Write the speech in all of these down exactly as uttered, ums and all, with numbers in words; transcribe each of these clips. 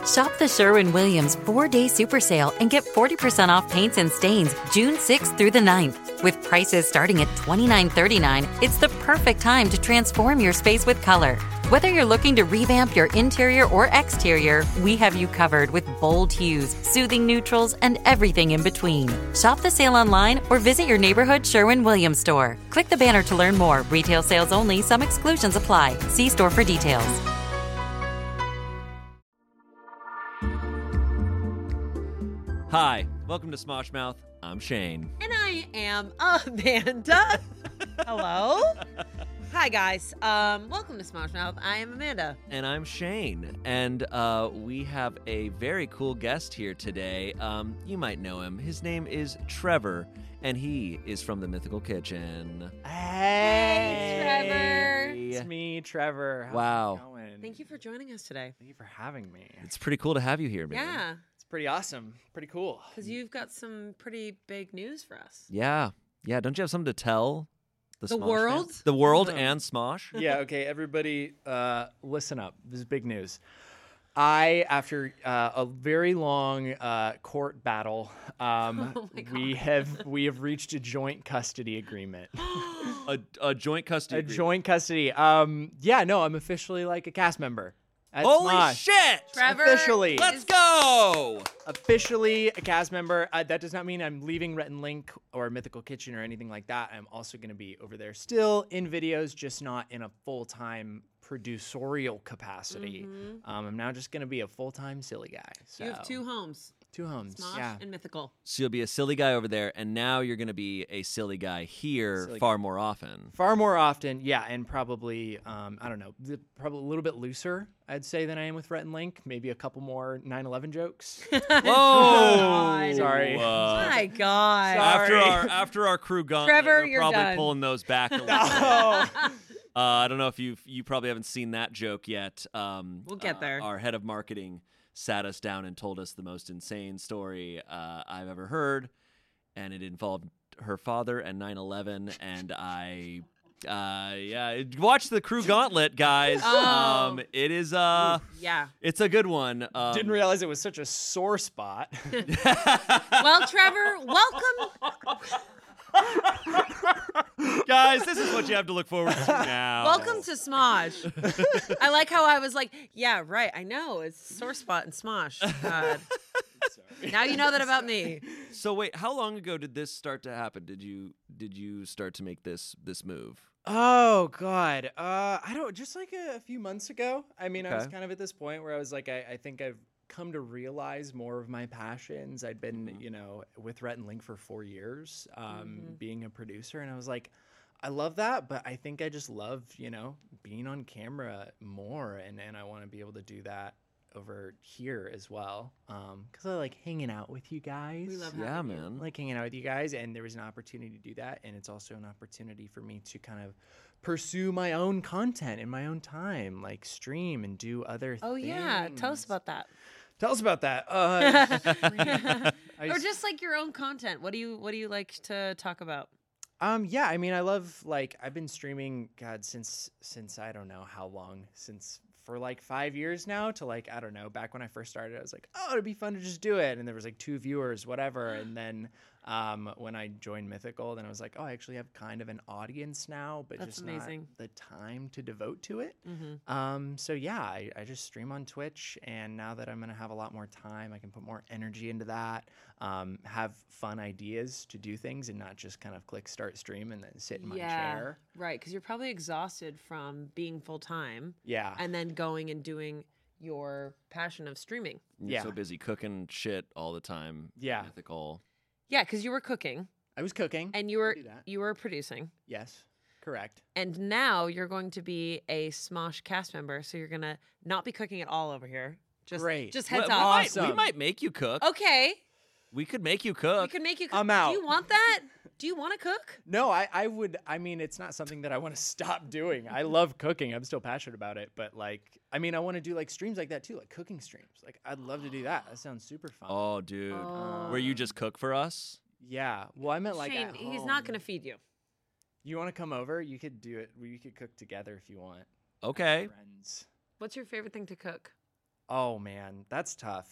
Shop the Sherwin-Williams four-day super sale and get forty percent off paints and stains June sixth through the ninth. With prices starting at twenty-nine thirty-nine, it's the perfect time to transform your space with color. Whether you're looking to revamp your interior or exterior, we have you covered with bold hues, soothing neutrals, and everything in between. Shop the sale online or visit your neighborhood Sherwin-Williams store. Click the banner to learn more. Retail sales only. Some exclusions apply. See store for details. Hi, welcome to Smosh Mouth. I'm Shane. And I am Amanda. Hello. Hi, guys. Um, welcome to Smosh Mouth. I am Amanda. And I'm Shane. And uh, we have a very cool guest here today. Um, you might know him. His name is Trevor, and he is from the Mythical Kitchen. Hey, Trevor. It's me, Trevor. How's Wow. it going? Thank you for joining us today. Thank you for having me. It's pretty cool to have you here, man. Yeah, It's pretty awesome. Pretty cool. because you've got some pretty big news for us. Yeah. Yeah, don't you have something to tell the The Smosh world? fans? The world No. and Smosh? Yeah, okay, everybody, uh, listen up. This is big news. I, after uh, a very long uh, court battle, um, Oh my we God. have we have reached a joint custody agreement. A, a joint custody a agreement. joint custody. Um, yeah, no, I'm officially like a cast member. At Holy Smosh. shit! Trevor. Officially. Let's go! Officially a cast member. Uh, that does not mean I'm leaving Rhett and Link or Mythical Kitchen or anything like that. I'm also going to be over there still in videos, just not in a full-time producerial capacity. Um, I'm now just going to be a full-time silly guy. So. You have two homes, Two homes. Smosh Yeah. and Mythical. So you'll be a silly guy over there, and now you're going to be a silly guy here Silly far more often. Far more often, yeah, and probably, um, I don't know, the, probably a little bit looser, I'd say, than I am with Rhett and Link. Maybe a couple more nine eleven jokes. Whoa! Sorry. Uh, My God. after Sorry. our after our crew gauntlet, Trevor, we're you're probably done. pulling those back a little bit. Oh. Uh, I don't know if you you probably haven't seen that joke yet. Um, We'll get uh, there. Our head of marketing sat us down and told us the most insane story uh, I've ever heard, and it involved her father and nine eleven. And I, uh, yeah, watch the crew gauntlet, guys. Oh. Um, it is uh, Yeah. it's a good one. Um, Didn't realize it was such a sore spot. Well, Trevor, welcome. Guys, this is what you have to look forward to now. Welcome to Smosh. I like how I was like, yeah, right. I know. It's a sore spot in Smosh. God. Now you know that about me. So wait, how long ago did this start to happen? Did you did you start to make this this move? Oh God, uh, I don't. Just like a, a few months ago. I mean, I was Okay. kind of at this point where I was like, I, I think I've come to realize more of my passions. I'd been, Mm-hmm. you know, with Rhett and Link for four years, um, Mm-hmm. being a producer, and I was like, I love that, but I think I just love, you know, being on camera more, and and I want to be able to do that over here as well, um, because I like hanging out with you guys. We love Yeah, having you. man. like hanging out with you guys, and there was an opportunity to do that, and it's also an opportunity for me to kind of pursue my own content in my own time, like stream and do other Oh, things. yeah. Tell us about that. Tell us about that. Uh, I Or s- just like your own content. What do you What do you like to talk about? um, yeah, I mean, I love, like, I've been streaming, God, since since I don't know how long, since for like five years now, to like, I don't know, back when I first started, I was like, oh, it'd be fun to just do it, and there was like two viewers, whatever, and then um, when I joined Mythical, then I was like, oh, I actually have kind of an audience now, but That's just amazing. not the time to devote to it. Mm-hmm. Um, so yeah, I, I just stream on Twitch, and now that I'm gonna have a lot more time, I can put more energy into that. Um, have fun ideas to do things, and not just kind of click start stream and then sit in my Yeah, chair. right. Because you're probably exhausted from being full time Yeah, and then going and doing your passion of streaming. You're Yeah. so busy cooking shit all the time. Yeah. Mythical. Yeah, because you were cooking I was cooking. and you were do that. you were producing, Yes, correct. and now you're going to be a Smosh cast member. So you're gonna not be cooking at all over here. Just Great. Just We- heads we, up. might, we Awesome. might make you cook. Okay, We could make you we cook. could make you. Cook. I'm out. Do you want that? Do you want to cook? No, I, I would. I mean, it's not something that I want to stop doing. I love cooking. I'm still passionate about it. But like, I mean, I want to do like streams like that too, like cooking streams. Like, I'd love to do that. That sounds super fun. Oh, dude. Oh. Where you just cook for us? Yeah. Well, I meant like Shane, at he's not home. gonna feed you. You want to come over? You could do it. We could cook together if you want. Okay. Friends. What's your favorite thing to cook? Oh man, that's tough.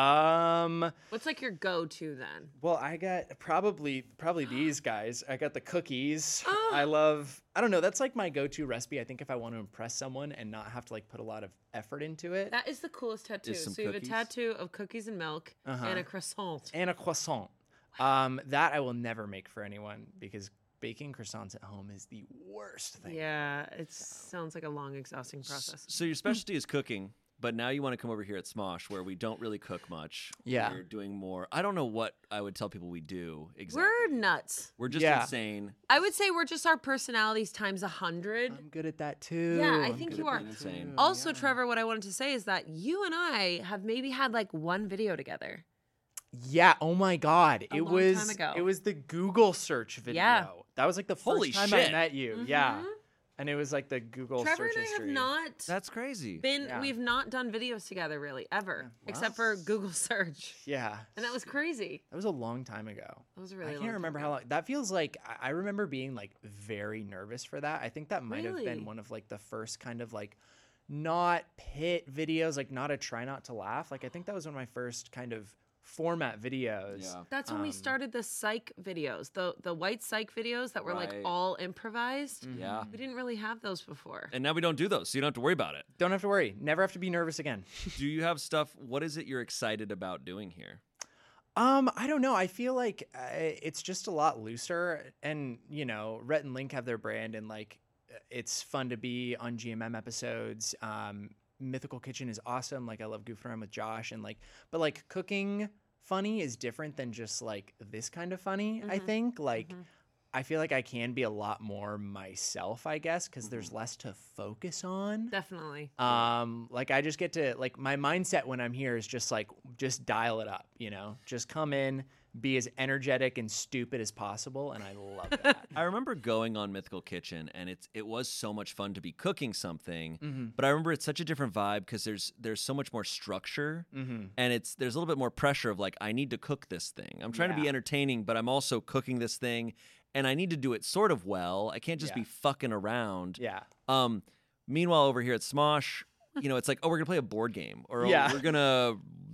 Um, What's like your go-to then? well, I got probably probably these guys. I got the cookies. Oh. I love. I don't know. That's like my go-to recipe. I think if I want to impress someone and not have to like put a lot of effort into it. That is the coolest tattoo. some So you have a cookies? tattoo of cookies and milk Uh-huh. and a croissant. And a croissant. Um, that I will never make for anyone because baking croissants at home is the worst thing. Yeah, it sounds like a long, exhausting process. So your specialty is cooking, but now you want to come over here at Smosh where we don't really cook much. Yeah. We're doing more. I don't know what I would tell people we do exactly. We're nuts. We're just Yeah. insane. I would say we're just our personalities times a hundred. I'm good at that too. Yeah, I I'm think good you at are. that Insane. too, Also, yeah. Trevor, what I wanted to say is that you and I have maybe had like one video together. Yeah. Oh my God. A it long was. time ago. It was the Google search video. Yeah. That was like the first Holy time shit. I met you. Yeah. Mhm. And it was like the Google Trevor search and I history. have not That's crazy. been. Yeah. We've not done videos together really ever, well. except for Google search, Yeah. and that was crazy. That was a long time ago. That was a really. I long can't time remember ago. how long. That feels like I I remember being like very nervous for that. I think that might have Really? been one of like the first kind of like not pit videos, like not a try not to laugh. Like I think that was one of my first kind of format videos. Yeah. That's when we Um, started the psych videos, the the white psych videos that were like Right. all improvised. Yeah. We didn't really have those before. And now we don't do those, so you don't have to worry about it. Don't have to worry. Never have to be nervous again. Do you have stuff? What is it you're excited about doing here? Um, I don't know. I feel like uh, it's just a lot looser, and you know, Rhett and Link have their brand, and like, it's fun to be on G M M episodes. Um, Mythical Kitchen is awesome. Like, I love goofing around with Josh, and like, but like, cooking funny is different than just like this kind of funny. I Mhm. think like. Mhm. I feel like I can be a lot more myself, I guess, because there's less to focus on. Definitely. Um, like I just get to like my mindset when I'm here is just like just dial it up, you know, just come in, be as energetic and stupid as possible, and I love that. I remember going on Mythical Kitchen, and it's it was so much fun to be cooking something. mm-hmm. But I remember it's such a different vibe because there's there's so much more structure, Mm-hmm. and it's there's a little bit more pressure of like I need to cook this thing. I'm trying to be Yeah. entertaining, but I'm also cooking this thing, and I need to do it sort of well. I can't just Yeah. be fucking around. Yeah. Um, meanwhile, over here at Smosh, you know, it's like, oh, we're gonna play a board game, or oh, Yeah. we're gonna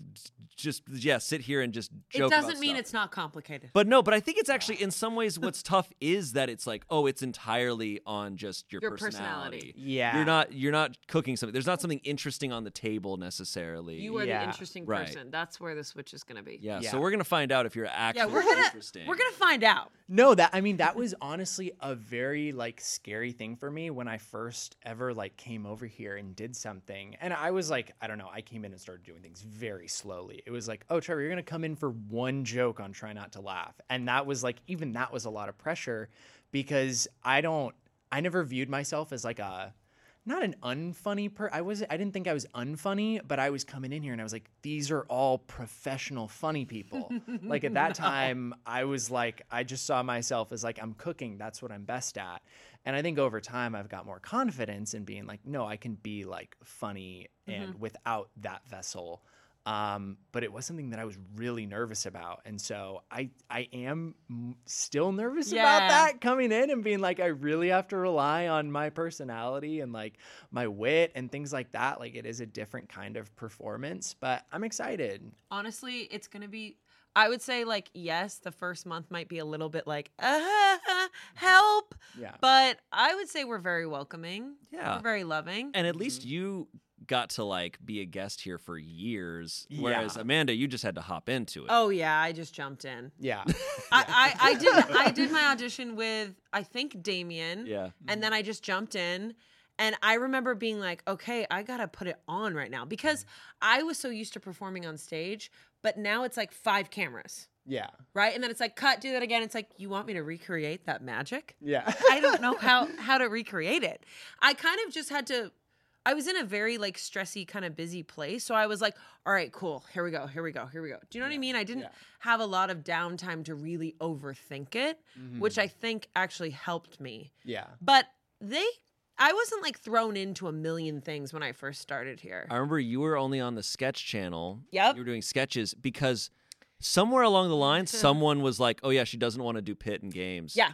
just yeah sit here and just It joke. doesn't about mean stuff. it's not complicated. But no, but I think it's actually in some ways what's tough is that it's like, oh, it's entirely on just your, Your personality. personality. Yeah. You're not you're not cooking something. There's not something interesting on the table necessarily. You are Yeah. the interesting Right. person. That's where the switch is going to be. yeah, Yeah. So we're gonna find out if you're actually Yeah, we're gonna interesting. we're gonna find out. No, that I mean that was honestly a very like scary thing for me when I first ever like came over here and did something. And I was like, I don't know, I came in and started doing things very slowly. It was like, oh Trevor, you're gonna come in for one joke on Try Not to Laugh. And that was like even that was a lot of pressure because I don't I never viewed myself as like a not an unfunny per I was I didn't think I was unfunny, but I was coming in here and I was like, these are all professional funny people. Like at that time, I was like, I just saw myself as like, I'm cooking, that's what I'm best at. And I think over time I've got more confidence in being like, no, I can be like funny and without that vessel. Um, but it was something that I was really nervous about. And so I, I am m- still nervous about Yeah. that coming in and being like, I really have to rely on my personality and like my wit and things like that. Like it is a different kind of performance, but I'm excited. Honestly, it's going to be I would say like yes, the first month might be a little bit like uh, help, Yeah. but I would say we're very welcoming. Yeah. We're very loving. and at least you got to like be a guest here for years, Yeah. whereas Amanda, you just had to hop into it. Oh yeah, I just jumped in. Yeah. I, I, I did I did my audition with I think Damien. Yeah. And then I just jumped in. And I remember being like, okay, I got to put it on right now because I was so used to performing on stage, but now it's like five cameras, Yeah. right? And then it's like, cut, do that again. It's like, you want me to recreate that magic? Yeah. I don't know how how to recreate it. I kind of just had to I was in a very like stressy kind of busy place. So I was like, all right, cool. Here we go. Here we go. Here we go. Do you know what I mean? I didn't Yeah. have a lot of downtime to really overthink it, which I think actually helped me. Yeah. But they I wasn't like thrown into a million things when I first started here. I remember you were only on the sketch channel. Yep. You were doing sketches because somewhere along the line, someone was like, oh, yeah, she doesn't want to do pit and games. Yeah.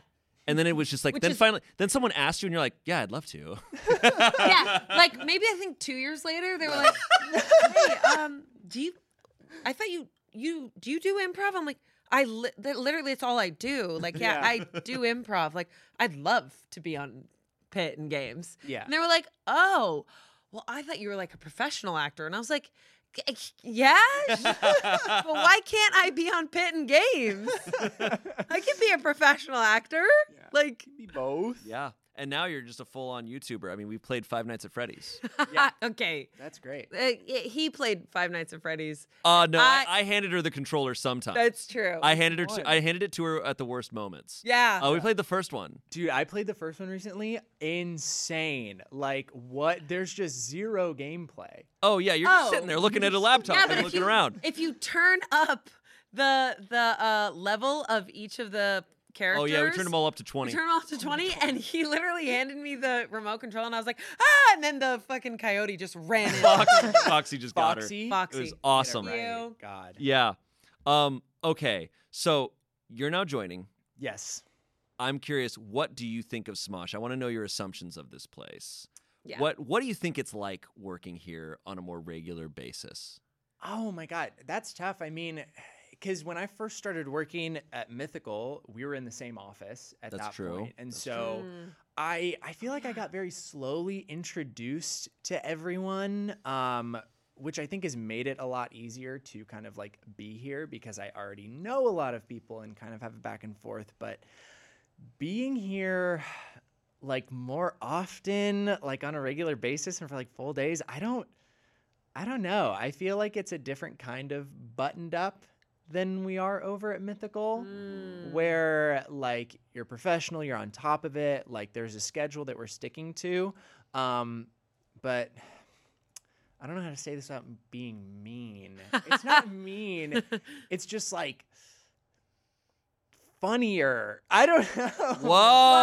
And then it was just like, Which then is- finally, then someone asked you, and you're like, yeah, I'd love to. Yeah, like maybe I think two years later they were like, "Hey, um, do you? I thought you you do you do improv?" I'm like, I li- that literally it's all I do. Like, yeah, Yeah. I do improv. Like, I'd love to be on Pit and Games. Yeah. And they were like, "Oh, well, I thought you were like a professional actor," and I was like. "G- Yeah, but why can't I be on Pit and Games? I can be a professional actor. Like, Be both. Yeah. And now you're just a full-on YouTuber. I mean, we played Five Nights at Freddy's. Yeah. okay, That's great. Uh, he played Five Nights at Freddy's. Uh no, I, I- I handed her the controller sometimes. That's true. I handed her Fun. to, I handed it to her at the worst moments. yeah. Uh, we played the first one. Dude, I played the first one recently. Insane. Like, what? There's just zero gameplay. Oh yeah, you're just Oh, sitting there looking you're at a just- laptop yeah, and but if looking you, around. if you turn up the the uh, level of each of the Oh characters. yeah, we turned them all up to We twenty. turned them all to twenty, and he literally handed me the remote control, and I was like, ah! And then the fucking coyote just ran in. Foxy, Foxy just got her. Foxy. Foxy. It was Get it awesome. Right. right. You. God. Yeah. Um. Okay. So you're now joining. Yes. I'm curious. What do you think of Smosh? I want to know your assumptions of this place. Yeah. What What do you think it's like working here on a more regular basis? Oh my God, that's tough. I mean, because when I first started working at Mythical, we were in the same office at That's that true. point. And so Mm. I I feel like I got very slowly introduced to everyone, um, which I think has made it a lot easier to kind of like be here because I already know a lot of people and kind of have a back and forth. But being here like more often, like on a regular basis and for like full days, I don't I don't know. I feel like it's a different kind of buttoned up than we are over at Mythical, Mm. where like you're professional, you're on top of it, like there's a schedule that we're sticking to. Um, but I don't know how to say this without being mean. It's not mean. It's just like funnier. I don't know. Whoa!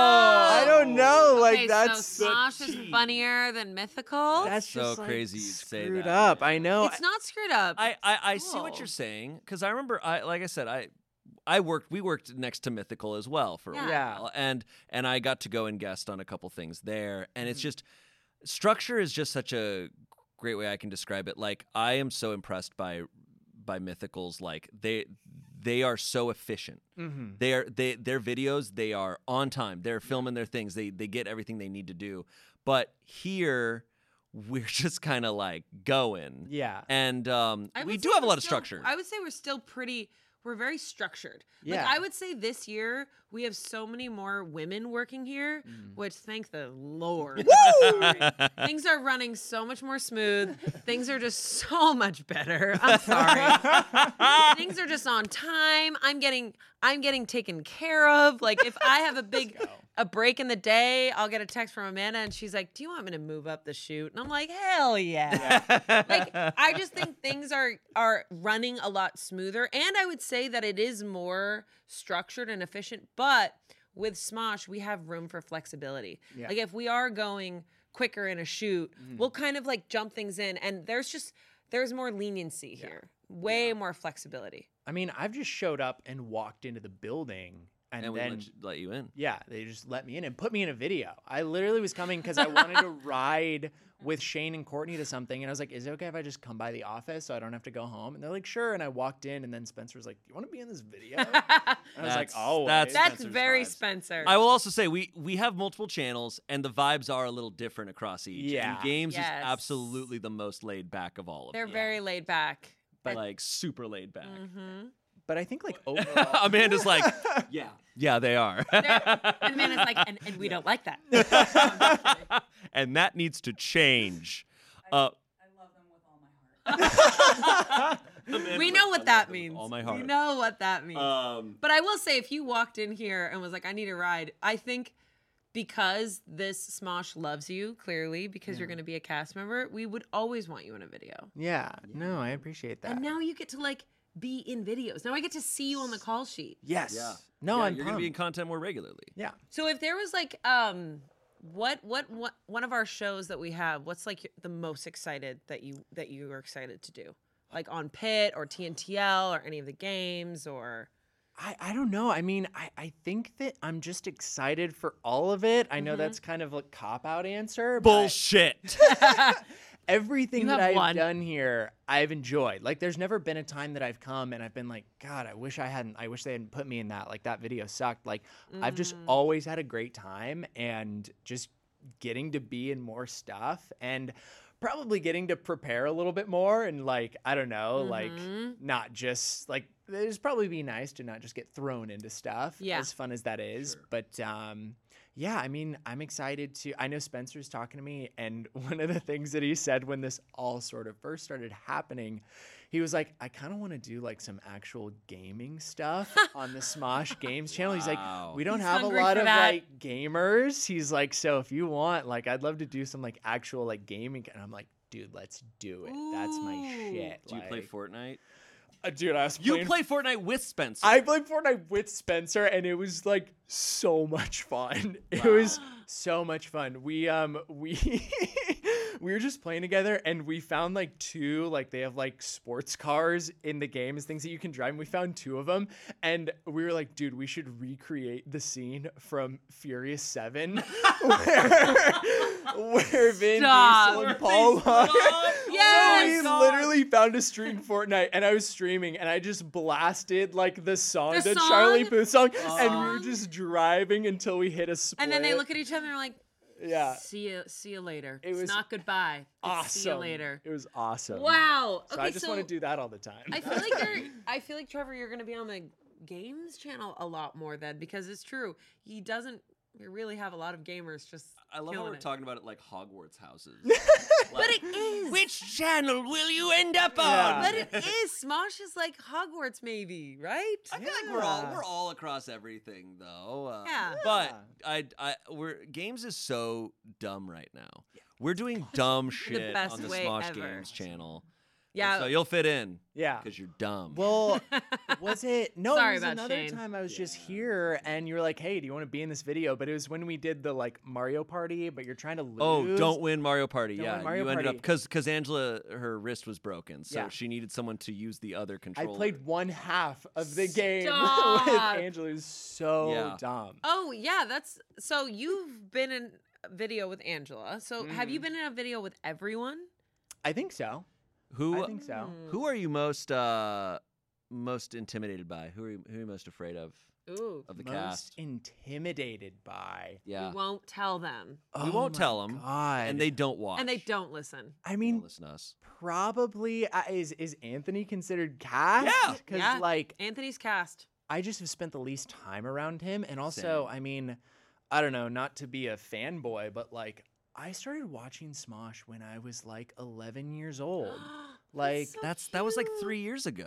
I don't know. Like okay, that's so Smosh is tea. funnier than Mythical. that's so just like, crazy you'd say screwed that, up. man. I know. it's not screwed up. I I, I see what Oh. you're saying because I remember I like I said I I worked we worked next to Mythical as well for Yeah. a Yeah. while and and I got to go and guest on a couple things there and it's Mhm. just structure is just such a great way I can describe it. Like I am so impressed by by Mythical's like they they are so efficient. Mm-hmm. They are they their videos they are on time. They're filming their things. They they get everything they need to do. But here we're just kind of like going. Yeah. And um, I we would do say have a we're lot of still- structure. I would say we're still pretty. We're very structured. Yeah. Like I would say this year we have so many more women working here, Mm. which thank the Lord. Sorry. Things are running so much more smooth. Things are just so much better. I'm sorry. Things are just on time. I'm getting I'm getting taken care of. Like if I have a big go. a break in the day, I'll get a text from Amanda and she's like, "Do you want me to move up the chute?" And I'm like, "Hell yeah." Like I just think things are are running a lot smoother, and I would say that it is more structured and efficient. But with Smosh, we have room for flexibility. Yeah. Like if we are going quicker in a shoot, Mhm. we'll kind of like jump things in, and there's just there's more leniency here, way more flexibility. I mean, I've just showed up and walked into the building, and, and we then let you, let you in. yeah, they just let me in and put me in a video. I literally was coming because I wanted to ride with Shane and Courtney to something, and I was like, "Is it okay if I just come by the office so I don't have to go home?" And they're like, "Sure." And I walked in, and then Spencer was like, "Do you want to be in this video?" And I was like, That's- "Oh, that's- That's Spencer's very vibes. Spencer. I will also say we we have multiple channels and the vibes are a little different across each. Yeah. And Games Yes. is absolutely the most laid back of all of They're them. very laid back. But like super laid back. Mm-hmm. But I think like overall, Amanda's like, yeah, yeah, they are. And Amanda's like, and, and we don't like that. and that needs to change. Uh, We know what that means. all my We heart. know what that means. Um, But I will say, if you walked in here and was like, "I need a ride," I think because this Smosh loves you clearly, because you're going to be a cast member, we would always want you in a video. yeah, no, I appreciate that. And now you get to like be in videos. Now I get to see you on the call sheet. yes, yeah. no, Yeah, I'm you're gonna be in pumped. content more regularly. Yeah. So if there was like, um, what, what, what, one of our shows that we have, what's like the most excited that you that you are excited to do, like on Pit or T N T L or any of the games or. I, I don't know. I mean, I, I think that I'm just excited for all of it. I know Mm-hmm. that's kind of a cop-out answer. Bullshit. But everything You that have I've one. done here, I've enjoyed. Like, there's never been a time that I've come and I've been like, God, I wish I hadn't, I wish they hadn't put me in that. Like, that video sucked. Like, I've just Mm. always had a great time and just getting to be in more stuff and probably getting to prepare a little bit more and like, I don't know, like Mhm. not just like, it'd probably be nice to not just get thrown into stuff Yeah. as fun as that is. Sure. But um, yeah, I mean, I'm excited to, I know Spencer's talking to me and one of the things that he said when this all sort of first started happening, he was like, I kind of want to do like some actual gaming stuff on the Smosh Games channel. He's Wow. like, we don't He's have a hungry lot for of that. like gamers. He's like, so if you want, like, I'd love to do some like actual like gaming. And I'm like, dude, let's do it. That's my Ooh. shit. Do you play Like, Fortnite? uh, dude, I was You playing play Fortnite with Spencer. I played Fortnite with Spencer and it was like so much fun. It was so much fun. We um we we were just playing together and we found like two like they have like sports cars in the games, things that you can drive. And we found two of them and we were like, dude, we should recreate the scene from Furious seven where where Vin Stop. Diesel and Paul Walker. Yes! So we God. literally found a stream Fortnite and I was streaming and I just blasted like the song, The the, song? Charlie Puth song, Oh. and we were just driving until we hit a split. And then they look at each other and are like, yeah, see you, see you later. It it's was not goodbye. It's awesome. See you later. It was awesome. Wow. So Okay, I just so want to do that all the time. I feel like you're, I feel like Trevor, you're gonna be on the games channel a lot more then because it's true. He doesn't really have a lot of gamers just. I love how killing we're it. talking about it like Hogwarts houses. But it is. Which channel will you end up Yeah. on? But it is. Smosh is like Hogwarts, maybe, right? I feel like we're all Yeah. we're all across everything though. Uh, Yeah. But I I we're games is so dumb right now. We're doing dumb shit best on the way Smosh ever. Games channel. Yeah. So you'll fit in yeah. because you're dumb. Well, was it? No, Sorry it was about another Shane. time I was just here and you were like, hey, do you want to be in this video? But it was when we did the like Mario Party, but you're trying to lose. Oh, don't win Mario Party. Don't yeah, win Mario you ended up Party. because because Angela her wrist was broken, so Yeah. she needed someone to use the other I controller. played one half of the game Stop. with Angela. It was so Yeah. dumb. Oh yeah, that's so you've been in a video with Angela. So have you been in a video with everyone? I think so. Who I think so. who are you most uh most intimidated by? Who are you, who are you most afraid of Ooh. of the Most cast? intimidated by. Yeah, We won't tell them. We Oh won't my tell 'em, God. and they don't watch. And they don't listen. I They mean, don't listen to us. probably uh, is is Anthony considered cast? Yeah. Because Yeah. like Anthony's cast. I just have spent the least time around him, and also, Same. I mean, I don't know, not to be a fanboy, but like I started watching Smosh when I was like eleven years old. Like, so That's that was like cute. three years ago.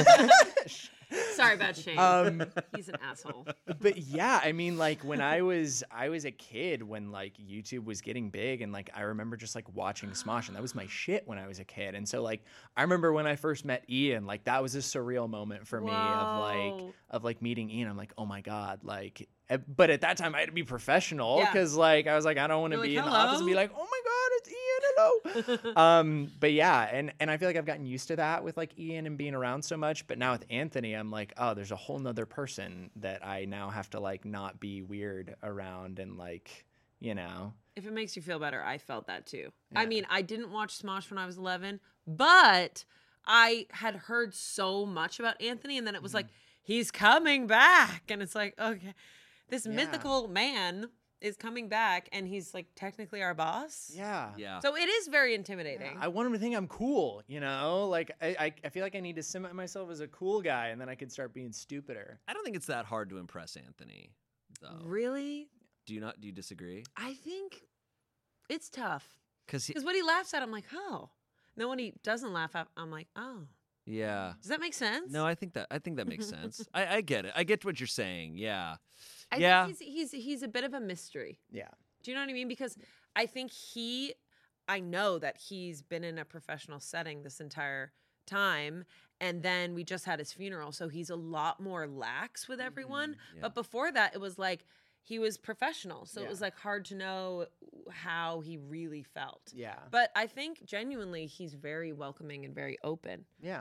Sorry about Shane. um, He's an asshole. but yeah, I mean, like when I was I was a kid when like YouTube was getting big, and like I remember just like watching Smosh, and that was my shit when I was a kid. And so like I remember when I first met Ian, like that was a surreal moment for me of like Whoa. of like meeting Ian. I'm like, oh my god, like. eh, But at that time, I had to be professional Yeah. because like I was like, I don't want to You're be like, in the office and be "Hello?" like, oh my god, it's Ian, hello. um, but yeah, and and I feel like I've gotten used to that with like Ian and being around so much. But now with Anthony, I'm like, oh, there's a whole nother person that I now have to like not be weird around and like, you know. If it makes you feel better, I felt that too. I Yeah. mean, I didn't watch Smosh when I was eleven, but I had heard so much about Anthony, and then it was like, he's coming back. And it's like, okay, this Yeah. mythical man is coming back, and he's like technically our boss. Yeah. Yeah. So it is very intimidating. I want him to think I'm cool, you know? Like, I, I, I feel like I need to cement myself as a cool guy, and then I could start being stupider. I don't think it's that hard to impress Anthony, though. Really? Do you not? Do you disagree? I think it's tough. Because Because when he laughs at, I'm like, oh. And then when he doesn't laugh at, I'm like, oh. yeah. Does that make sense? No, I think that I think that makes sense. I, I get it. I get what you're saying. Yeah. I yeah. think he's, he's he's a bit of a mystery. Yeah. Do you know what I mean? Because I think he, I know that he's been in a professional setting this entire time. And then we just had his funeral. So he's a lot more lax with everyone. yeah. But before that, it was like he was professional. So it Yeah. was like hard to know how he really felt. Yeah. But I think genuinely he's very welcoming and very open. Yeah.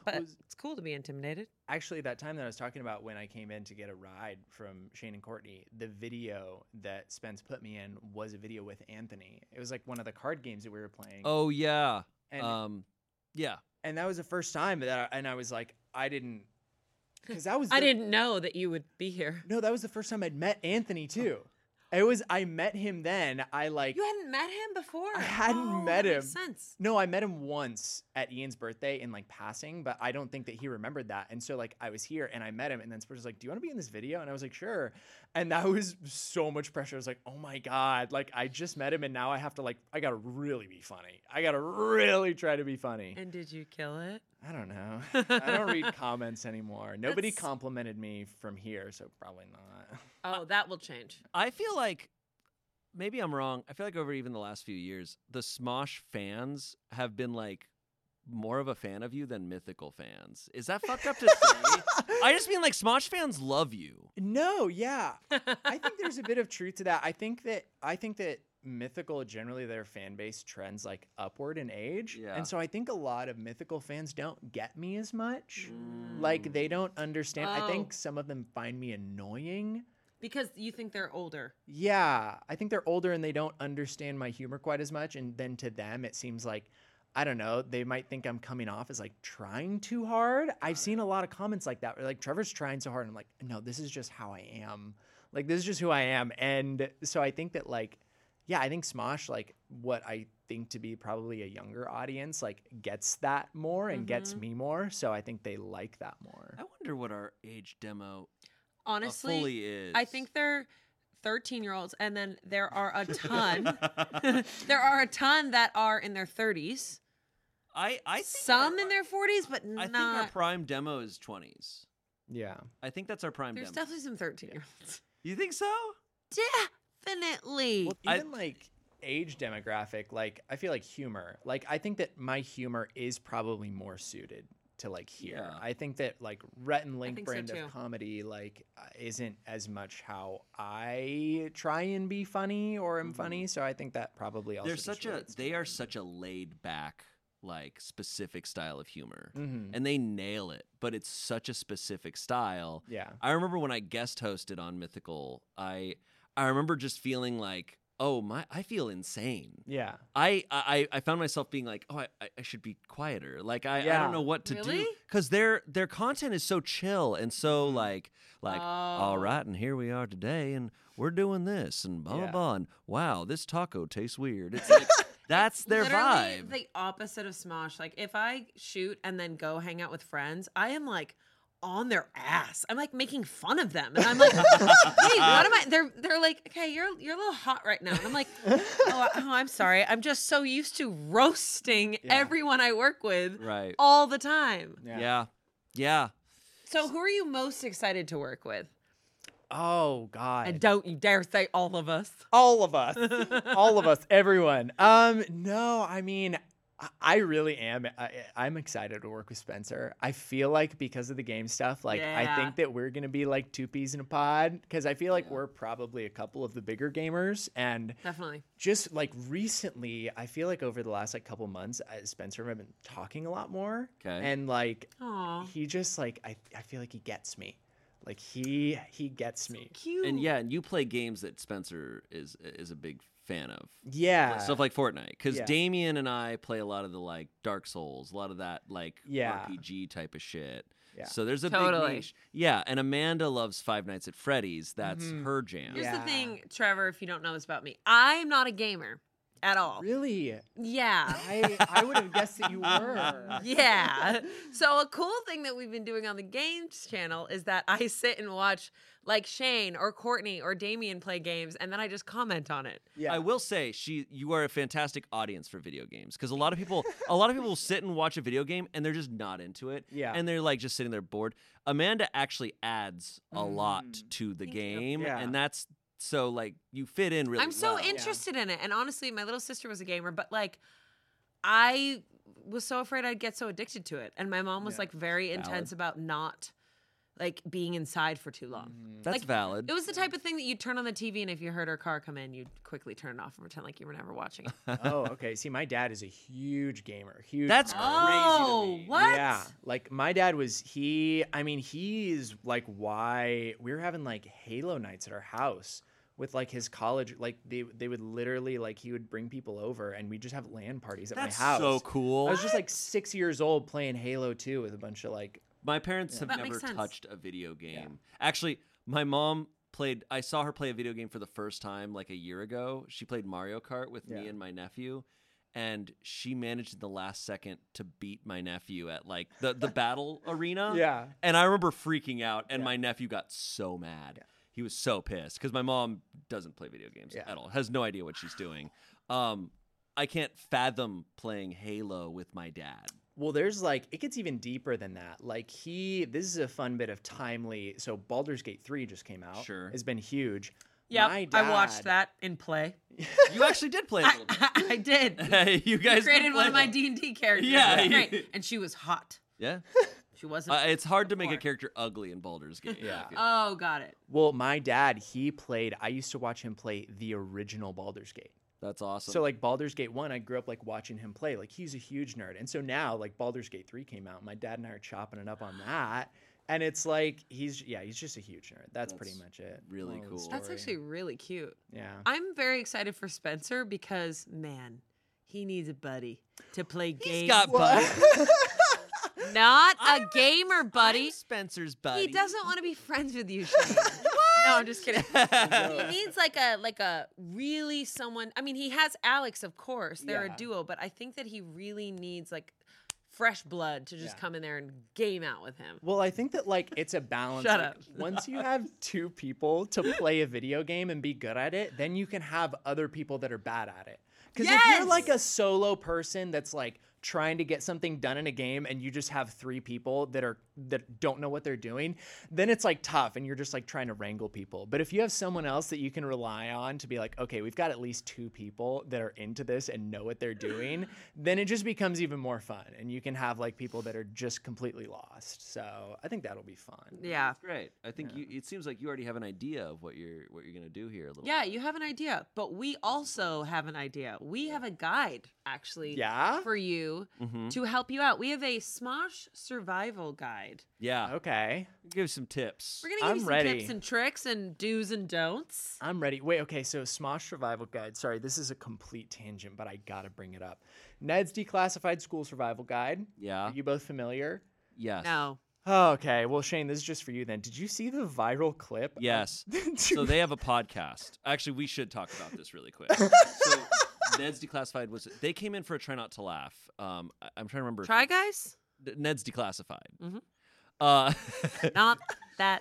But was- it's cool to be intimidated. Actually, that time that I was talking about when I came in to get a ride from Shane and Courtney, the video that Spence put me in was a video with Anthony. It was like one of the card games that we were playing. Oh yeah. And- um, yeah. And that was the first time that I, and I was like, I didn't, because that was I the- didn't know that you would be here. No, that was the first time I'd met Anthony too. It was I met him then. I like You hadn't met him before? I hadn't Oh, met that him. Makes sense. No, I met him once at Ian's birthday in like passing, but I don't think that he remembered that. And so like I was here and I met him, and then Spurs was like, "Do you want to be in this video?" And I was like, "Sure." And that was so much pressure. I was like, "Oh my god!" Like I just met him, and now I have to like I gotta really be funny. I gotta really try to be funny. And did you kill it? I don't know. I don't read comments anymore. Nobody That's- complimented me from here, so probably not. Oh, that will change. I feel like maybe I'm wrong. I feel like over even the last few years, the Smosh fans have been like more of a fan of you than Mythical fans. Is that fucked up to say? I just mean like Smosh fans love you. No, yeah. I think there's a bit of truth to that. I think that I think that Mythical generally their fan base trends like upward in age. Yeah. And so I think a lot of Mythical fans don't get me as much. Like they don't understand. I Oh. think some of them find me annoying. Because you think they're older. Yeah, I think they're older and they don't understand my humor quite as much. And then to them, it seems like, I don't know, they might think I'm coming off as like trying too hard. I've seen a lot of comments like that where like Trevor's trying so hard. And I'm like, no, this is just how I am. Like, this is just who I am. And so I think that like, yeah, I think Smosh, like what I think to be probably a younger audience, like gets that more and gets Mhm. me more. So I think they like that more. I wonder what our age demo uh, Honestly, fully is. I think they're thirteen year olds, and then there are a ton. there are a ton that are in their thirties. I I think Some our, in their forties, but I think our not. prime demo is twenties. Yeah. I think that's our prime There's demo. definitely some thirteen year olds. You think so? Definitely. Well, I- even like age demographic, like I feel like humor. Like I think that my humor is probably more suited to like here. Yeah. I think that like Rhett and Link think so, brand too. of comedy like uh, isn't as much how I try and be funny or am Mhm. funny. So I think that probably also They're just such a relates to they are them. such a laid back like specific style of humor. Mhm. And they nail it, but it's such a specific style. Yeah. I remember when I guest hosted on Mythical, I I remember just feeling like, oh my, I feel insane. Yeah. I I, I found myself being like, oh, I, I should be quieter. Like I, I Yeah. don't know what to do Really? because their their content is so chill and so like like all Oh. right, and here we are today, and we're doing this, and blah blah Yeah. blah, and wow, this taco tastes weird. It's like that's their Literally vibe. the opposite of Smosh. Like if I shoot and then go hang out with friends, I am like on their ass. I'm like making fun of them, and I'm like, "Wait, what am I?" They're they're like, "Okay, you're you're a little hot right now," and I'm like, "Oh, I- oh I'm sorry. I'm just so used to roasting Yeah. everyone I work with Right. all the time." Yeah. Yeah. Yeah. So who are you most excited to work with? Oh God. And don't you dare say all of us. All of us. All of us. Everyone. Um, no, I mean, I- I really am. I, I'm excited to work with Spencer. I feel like because of the game stuff, like I Yeah. think that we're gonna be like two peas in a pod because I feel like we're probably a couple of the bigger gamers, and Definitely. just like recently, I feel like over the last like couple months, uh, Spencer and I have been talking a lot more, Okay. and like Aw. he just like I I feel like he gets me, like he he gets me. Cute. And yeah, and you play games that Spencer is is a big fan of. Yeah. Stuff like Fortnite, because Yeah. Damien and I play a lot of the like Dark Souls, a lot of that like Yeah. R P G type of shit. Yeah. So there's a Totally. big niche. Yeah, and Amanda loves Five Nights at Freddy's. That's Mhm. her jam. Here's Yeah. the thing, Trevor, if you don't know this about me, I'm not a gamer at all. Really? Yeah. I I would have guessed that you were. Yeah. So a cool thing that we've been doing on the games channel is that I sit and watch like Shane or Courtney or Damien play games, and then I just comment on it. Yeah. I will say she you are a fantastic audience for video games because a lot of people a lot of people will sit and watch a video game and they're just not into it. Yeah. And they're like just sitting there bored. Amanda actually adds a lot Mm. to the Thank you. game. Yeah. And that's so like you fit in really I'm so well. interested in it. And honestly, my little sister was a gamer, but like I was so afraid I'd get so addicted to it. And my mom was Yeah. like very Valid. intense about not like being inside for too long. That's like, valid. It was the type of thing that you'd turn on the T V, and if you heard her car come in, you'd quickly turn it off and pretend like you were never watching it. Oh, okay. See, my dad is a huge gamer. Huge. That's gamer. Oh, crazy to me. what? Yeah, like my dad was he. I mean, he is like why we were having like Halo nights at our house with like his college. Like they they would literally like he would bring people over and we just have LAN parties at That's my house. so cool. I was just like six years old playing Halo two with a bunch of like. My parents have That never makes sense. touched a video game. Actually, my mom played. I saw her play a video game for the first time like a year ago. She played Mario Kart with me Yeah. and my nephew. And she managed in the last second to beat my nephew at like the, the battle arena. Yeah. And I remember freaking out, and Yeah. my nephew got so mad. He was so pissed because my mom doesn't play video games Yeah. at all, has no idea what she's doing. Um, I can't fathom playing Halo with my dad. Well, there's like it gets even deeper than that. Like he, this is a fun bit of timely. So Baldur's Gate three just came out. Sure. It's been huge. Yeah, My I watched dad- that in play. You actually did play a little bit. I, I did. you guys created did one of play my it. D and D characters. Yeah, It was you- great. And she was hot. Yeah. She wasn't. Uh, it's hard to make a More. character ugly in Baldur's Gate. Yeah. I feel. Oh, got it. Well, my dad, he played. I used to watch him play the original Baldur's Gate. That's awesome. So like Baldur's Gate one, I grew up like watching him play. Like he's a huge nerd. And so now like Baldur's Gate three came out. My dad and I are chopping it up on that. And it's like he's yeah, he's just a huge nerd. That's, That's pretty much it. really Moral of the cool. That's story. actually really cute. yeah. I'm very excited for Spencer because, man, he needs a buddy to play games. He's got buddy. Not a I'm- gamer buddy. I'm Spencer's buddy. He doesn't want to be friends with you, Shane. No, I'm just kidding. He needs like a like a really someone. I mean, he has Alex, of course. They're Yeah. a duo, but I think that he really needs like fresh blood to just Yeah. come in there and game out with him. Well, I think that like it's a balance. Shut like, up. Once you have two people to play a video game and be good at it, then you can have other people that are bad at it. Because if you're like a solo person that's like trying to get something done in a game and you just have three people that are that don't know what they're doing, then it's like tough and you're just like trying to wrangle people. But if you have someone else that you can rely on to be like, okay, we've got at least two people that are into this and know what they're doing, then it just becomes even more fun. And you can have like people that are just completely lost. So I think that'll be fun. Yeah. That's great. I think you. It seems like you already have an idea of what you're what you're gonna do here. A little. Yeah, you have an idea, but we also have an idea. We have a guide actually Yeah? for you Mhm. to help you out. We have a Smosh survival guide. Yeah. Okay. Give some tips. We're gonna give I'm you some ready. tips and tricks and do's and don'ts. I'm ready. Wait, okay, so Smosh Survival Guide. Sorry, this is a complete tangent, but I gotta bring it up. Ned's Declassified School Survival Guide. Yeah. Are you both familiar? Yes. No. Oh, okay. Well, Shane, this is just for you then. Did you see the viral clip? of- Yes. Dude, So they have a podcast. Actually, we should talk about this really quick. So Ned's Declassified was they came in for a try not to laugh. Um, I, I'm trying to remember. Try Guys? Ned's Declassified. Mhm. Uh, Not that.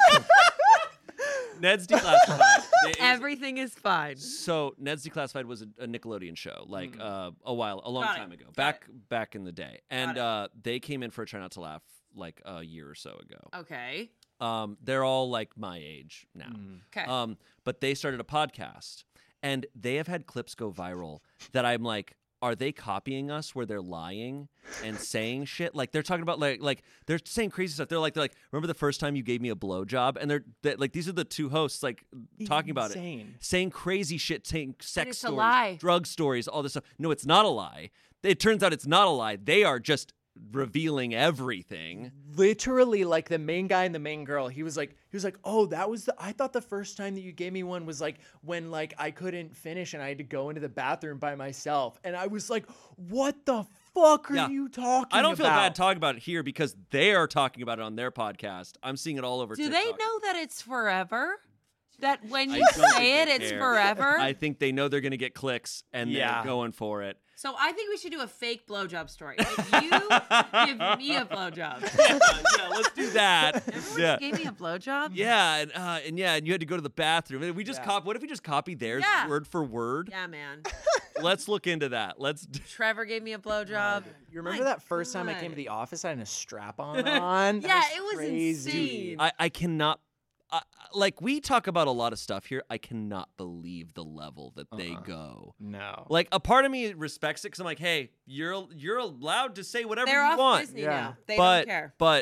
Ned's Declassified. They- Everything is fine. So Ned's Declassified was a, a Nickelodeon show, like Mm. uh, a while, a long Got it. time ago, Got back back in the day, and it. uh, they came in for a try not to laugh like a year or so ago. Okay. Um, they're all like my age now. Mm. Okay. Um, but they started a podcast, and they have had clips go viral that I'm like, are they copying us where they're lying and saying shit? Like they're talking about like like they're saying crazy stuff. They're like they're like, remember the first time you gave me a blowjob? And they're, they like these are the two hosts like talking about it, Insane. saying crazy shit, saying sex it's a stories, lie. drug stories, all this stuff. No, it's not a lie. It turns out it's not a lie. They are just revealing everything. Literally, like the main guy and the main girl, he was like, he was like, oh, that was the. I thought the first time that you gave me one was like when like I couldn't finish and I had to go into the bathroom by myself, and I was like, what the fuck are Yeah. you talking? I don't feel about? bad talking about it here because they are talking about it on their podcast. I'm seeing it all over Do TikTok. they know that it's forever? That when I you don't say it, think they it's care. forever? I think they know they're going to get clicks and Yeah. they're going for it. So I think we should do a fake blowjob story. Like you give me a blowjob. yeah, yeah, let's do that. Everyone Yeah. gave me a blowjob? Yeah, and, uh, and yeah, and you had to go to the bathroom. We just Yeah. cop. What if we just copy theirs Yeah. word for word? Yeah, man. Let's look into that. Let's. d- Trevor gave me a blowjob. You remember My that first time I came to God. the office? I had a strap on. on? That Yeah, it was crazy. insane. I I cannot. I like we talk about a lot of stuff here. I cannot believe the level that they Uh-uh. go. No. Like a part of me respects it because I'm like, hey, you're you're allowed to say whatever They're you off want. Disney Yeah. now. They but don't care. but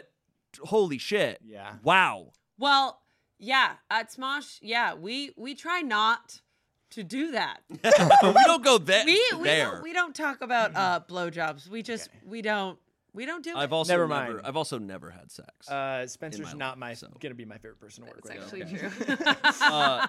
holy shit. Yeah. Wow. Well, yeah, at Smosh, yeah, we we try not to do that. We don't go that we we there. don't, we don't talk about uh blowjobs. We just Okay. we don't we don't do I've it. also Never never, mind. I've also never had sex. Uh, Spencer's my not life, my so. gonna be my favorite person to work That's with. actually okay. true. Uh,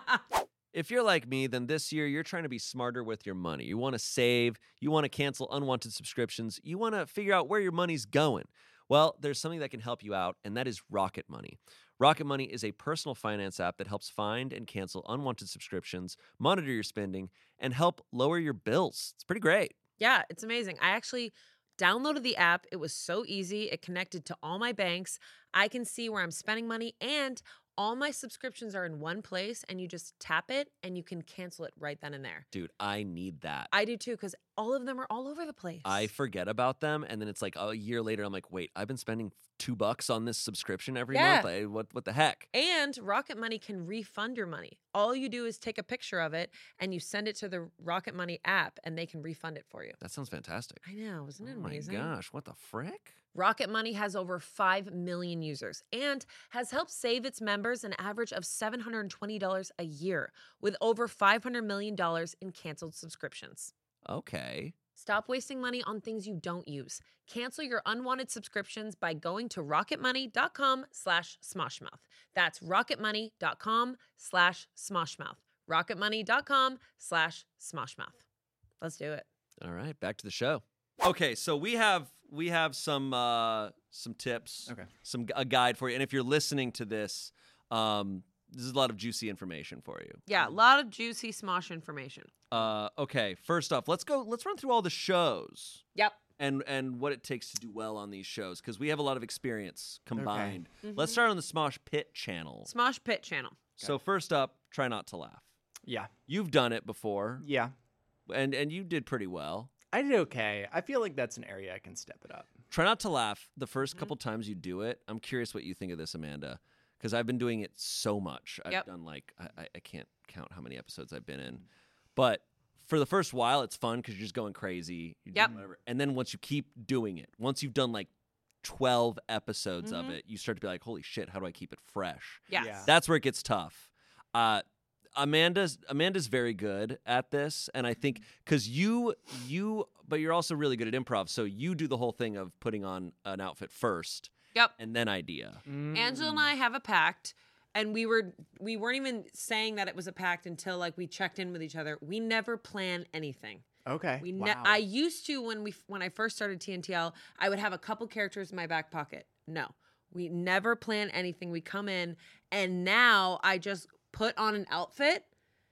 If you're like me, then this year you're trying to be smarter with your money. You want to save, you want to cancel unwanted subscriptions, you want to figure out where your money's going. Well, there's something that can help you out, and that is Rocket Money. Rocket Money is a personal finance app that helps find and cancel unwanted subscriptions, monitor your spending, and help lower your bills. It's pretty great. Yeah, it's amazing. I actually downloaded the app. It was so easy. It connected to all my banks. I can see where I'm spending money, and all my subscriptions are in one place, and you just tap it and you can cancel it right then and there. Dude, I need that. I do too, because all of them are all over the place. I forget about them, and then it's like a year later, I'm like, wait, I've been spending two bucks on this subscription every Yeah. month. I, what, what the heck? And Rocket Money can refund your money. All you do is take a picture of it and you send it to the Rocket Money app, and they can refund it for you. That sounds fantastic. I know, isn't it Oh amazing? my gosh, what the frick? Rocket Money has over five million users and has helped save its members an average of seven hundred twenty dollars a year, with over five hundred million dollars in canceled subscriptions. Okay. Stop wasting money on things you don't use. Cancel your unwanted subscriptions by going to rocketmoney.com slash smoshmouth. That's rocketmoney.com slash smoshmouth. rocketmoney.com slash smoshmouth. Let's do it. All right, back to the show. Okay, so we have we have some uh, some tips, Okay. some a guide for you, and if you're listening to this, um, this is a lot of juicy information for you. Yeah, a lot of juicy Smosh information. Uh, okay, first off, let's go. Let's run through all the shows Yep. and and what it takes to do well on these shows, because we have a lot of experience combined. Mhm. Let's start on the Smosh Pit channel. Smosh Pit channel. So first up, try not to laugh. Yeah. You've done it before, Yeah. and and you did pretty well. I did okay. I feel like that's an area I can step it up. Try not to laugh the first Mm-hmm. couple times you do it. I'm curious what you think of this, Amanda, because I've been doing it so much. I've Yep. done like I, I- I can't count how many episodes I've been in, but for the first while, it's fun because you're just going crazy. You're doing Yep. whatever. And then once you keep doing it, once you've done like twelve episodes of Mhm. it, you start to be like, holy shit, how do I keep it fresh? Yes. Yeah. That's where it gets tough. Uh, Amanda's Amanda's very good at this, and I think because you you, but you're also really good at improv. So you do the whole thing of putting on an outfit first, Yep. and then idea. Angela and I have a pact, and we were we weren't even saying that it was a pact until like we checked in with each other. We never plan anything. Okay. We ne- wow. I used to when we when I first started T N T L, I would have a couple characters in my back pocket. No, we never plan anything. We come in, and now I just put on an outfit.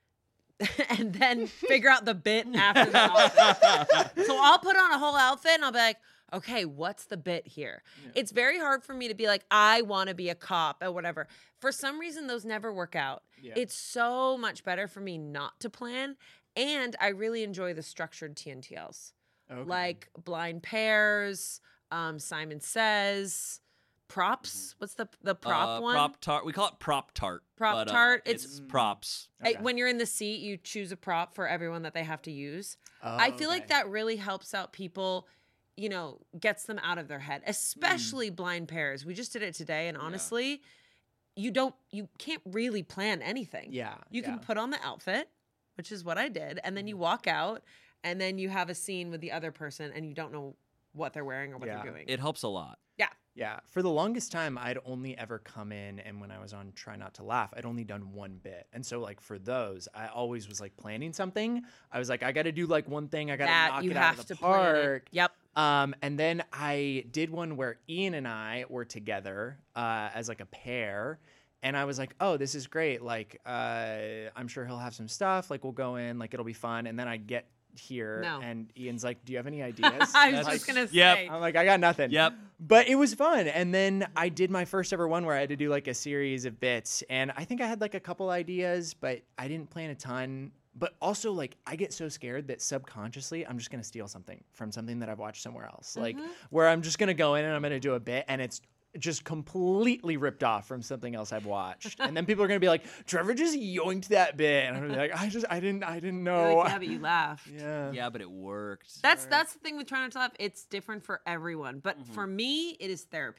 And then figure out the bit after the outfit. So I'll put on a whole outfit and I'll be like, okay, what's the bit here? Yeah. It's very hard for me to be like, I want to be a cop or whatever. For some reason, those never work out. Yeah. It's so much better for me not to plan. And I really enjoy the structured T N T Ls. Okay. Like Blind Pairs, um, Simon Says, props. What's the the prop Uh, one? Prop tart. We call it prop tart. Prop but, uh, tart, It's, it's- props. I- Okay. when you're in the seat, you choose a prop for everyone that they have to use. Oh, I feel like okay. that really helps out people, you know, gets them out of their head, especially blind pairs. We just did it today, and honestly, you don't, you can't really plan anything. Yeah. You can yeah. put on the outfit, which is what I did, and then you walk out, and then you have a scene with the other person, and you don't know what they're wearing or what Yeah. they're doing. It helps a lot. Yeah, for the longest time, I'd only ever come in, and when I was on Try Not to Laugh, I'd only done one bit. And so, like, for those, I always was, like, planning something. I was like, I got to do, like, one thing. I got to that knock you it have out of the to plan it. park. Yep. Um, and then I did one where Ian and I were together uh, as, like, a pair. And I was like, oh, this is great. Like, uh, I'm sure he'll have some stuff. Like, we'll go in. Like, it'll be fun. And then I get here, No. and Ian's like, do you have any ideas? I was Like, just gonna Yep. say. I'm like, I got nothing. Yep. But it was fun. And then I did my first ever one where I had to do like a series of bits. And I think I had like a couple ideas, but I didn't plan a ton. But also, like, I get so scared that subconsciously I'm just going to steal something from something that I've watched somewhere else. Like, where I'm just going to go in and I'm going to do a bit and it's just completely ripped off from something else I've watched. And then people are going to be like, Trevor just yoinked that bit. And I'm gonna be like, I just, I didn't, I didn't You're know. like, yeah, but you laughed. Yeah. Yeah, but it worked. That's that's the thing with trying not to laugh. It's different for everyone, but for me, it is therapy.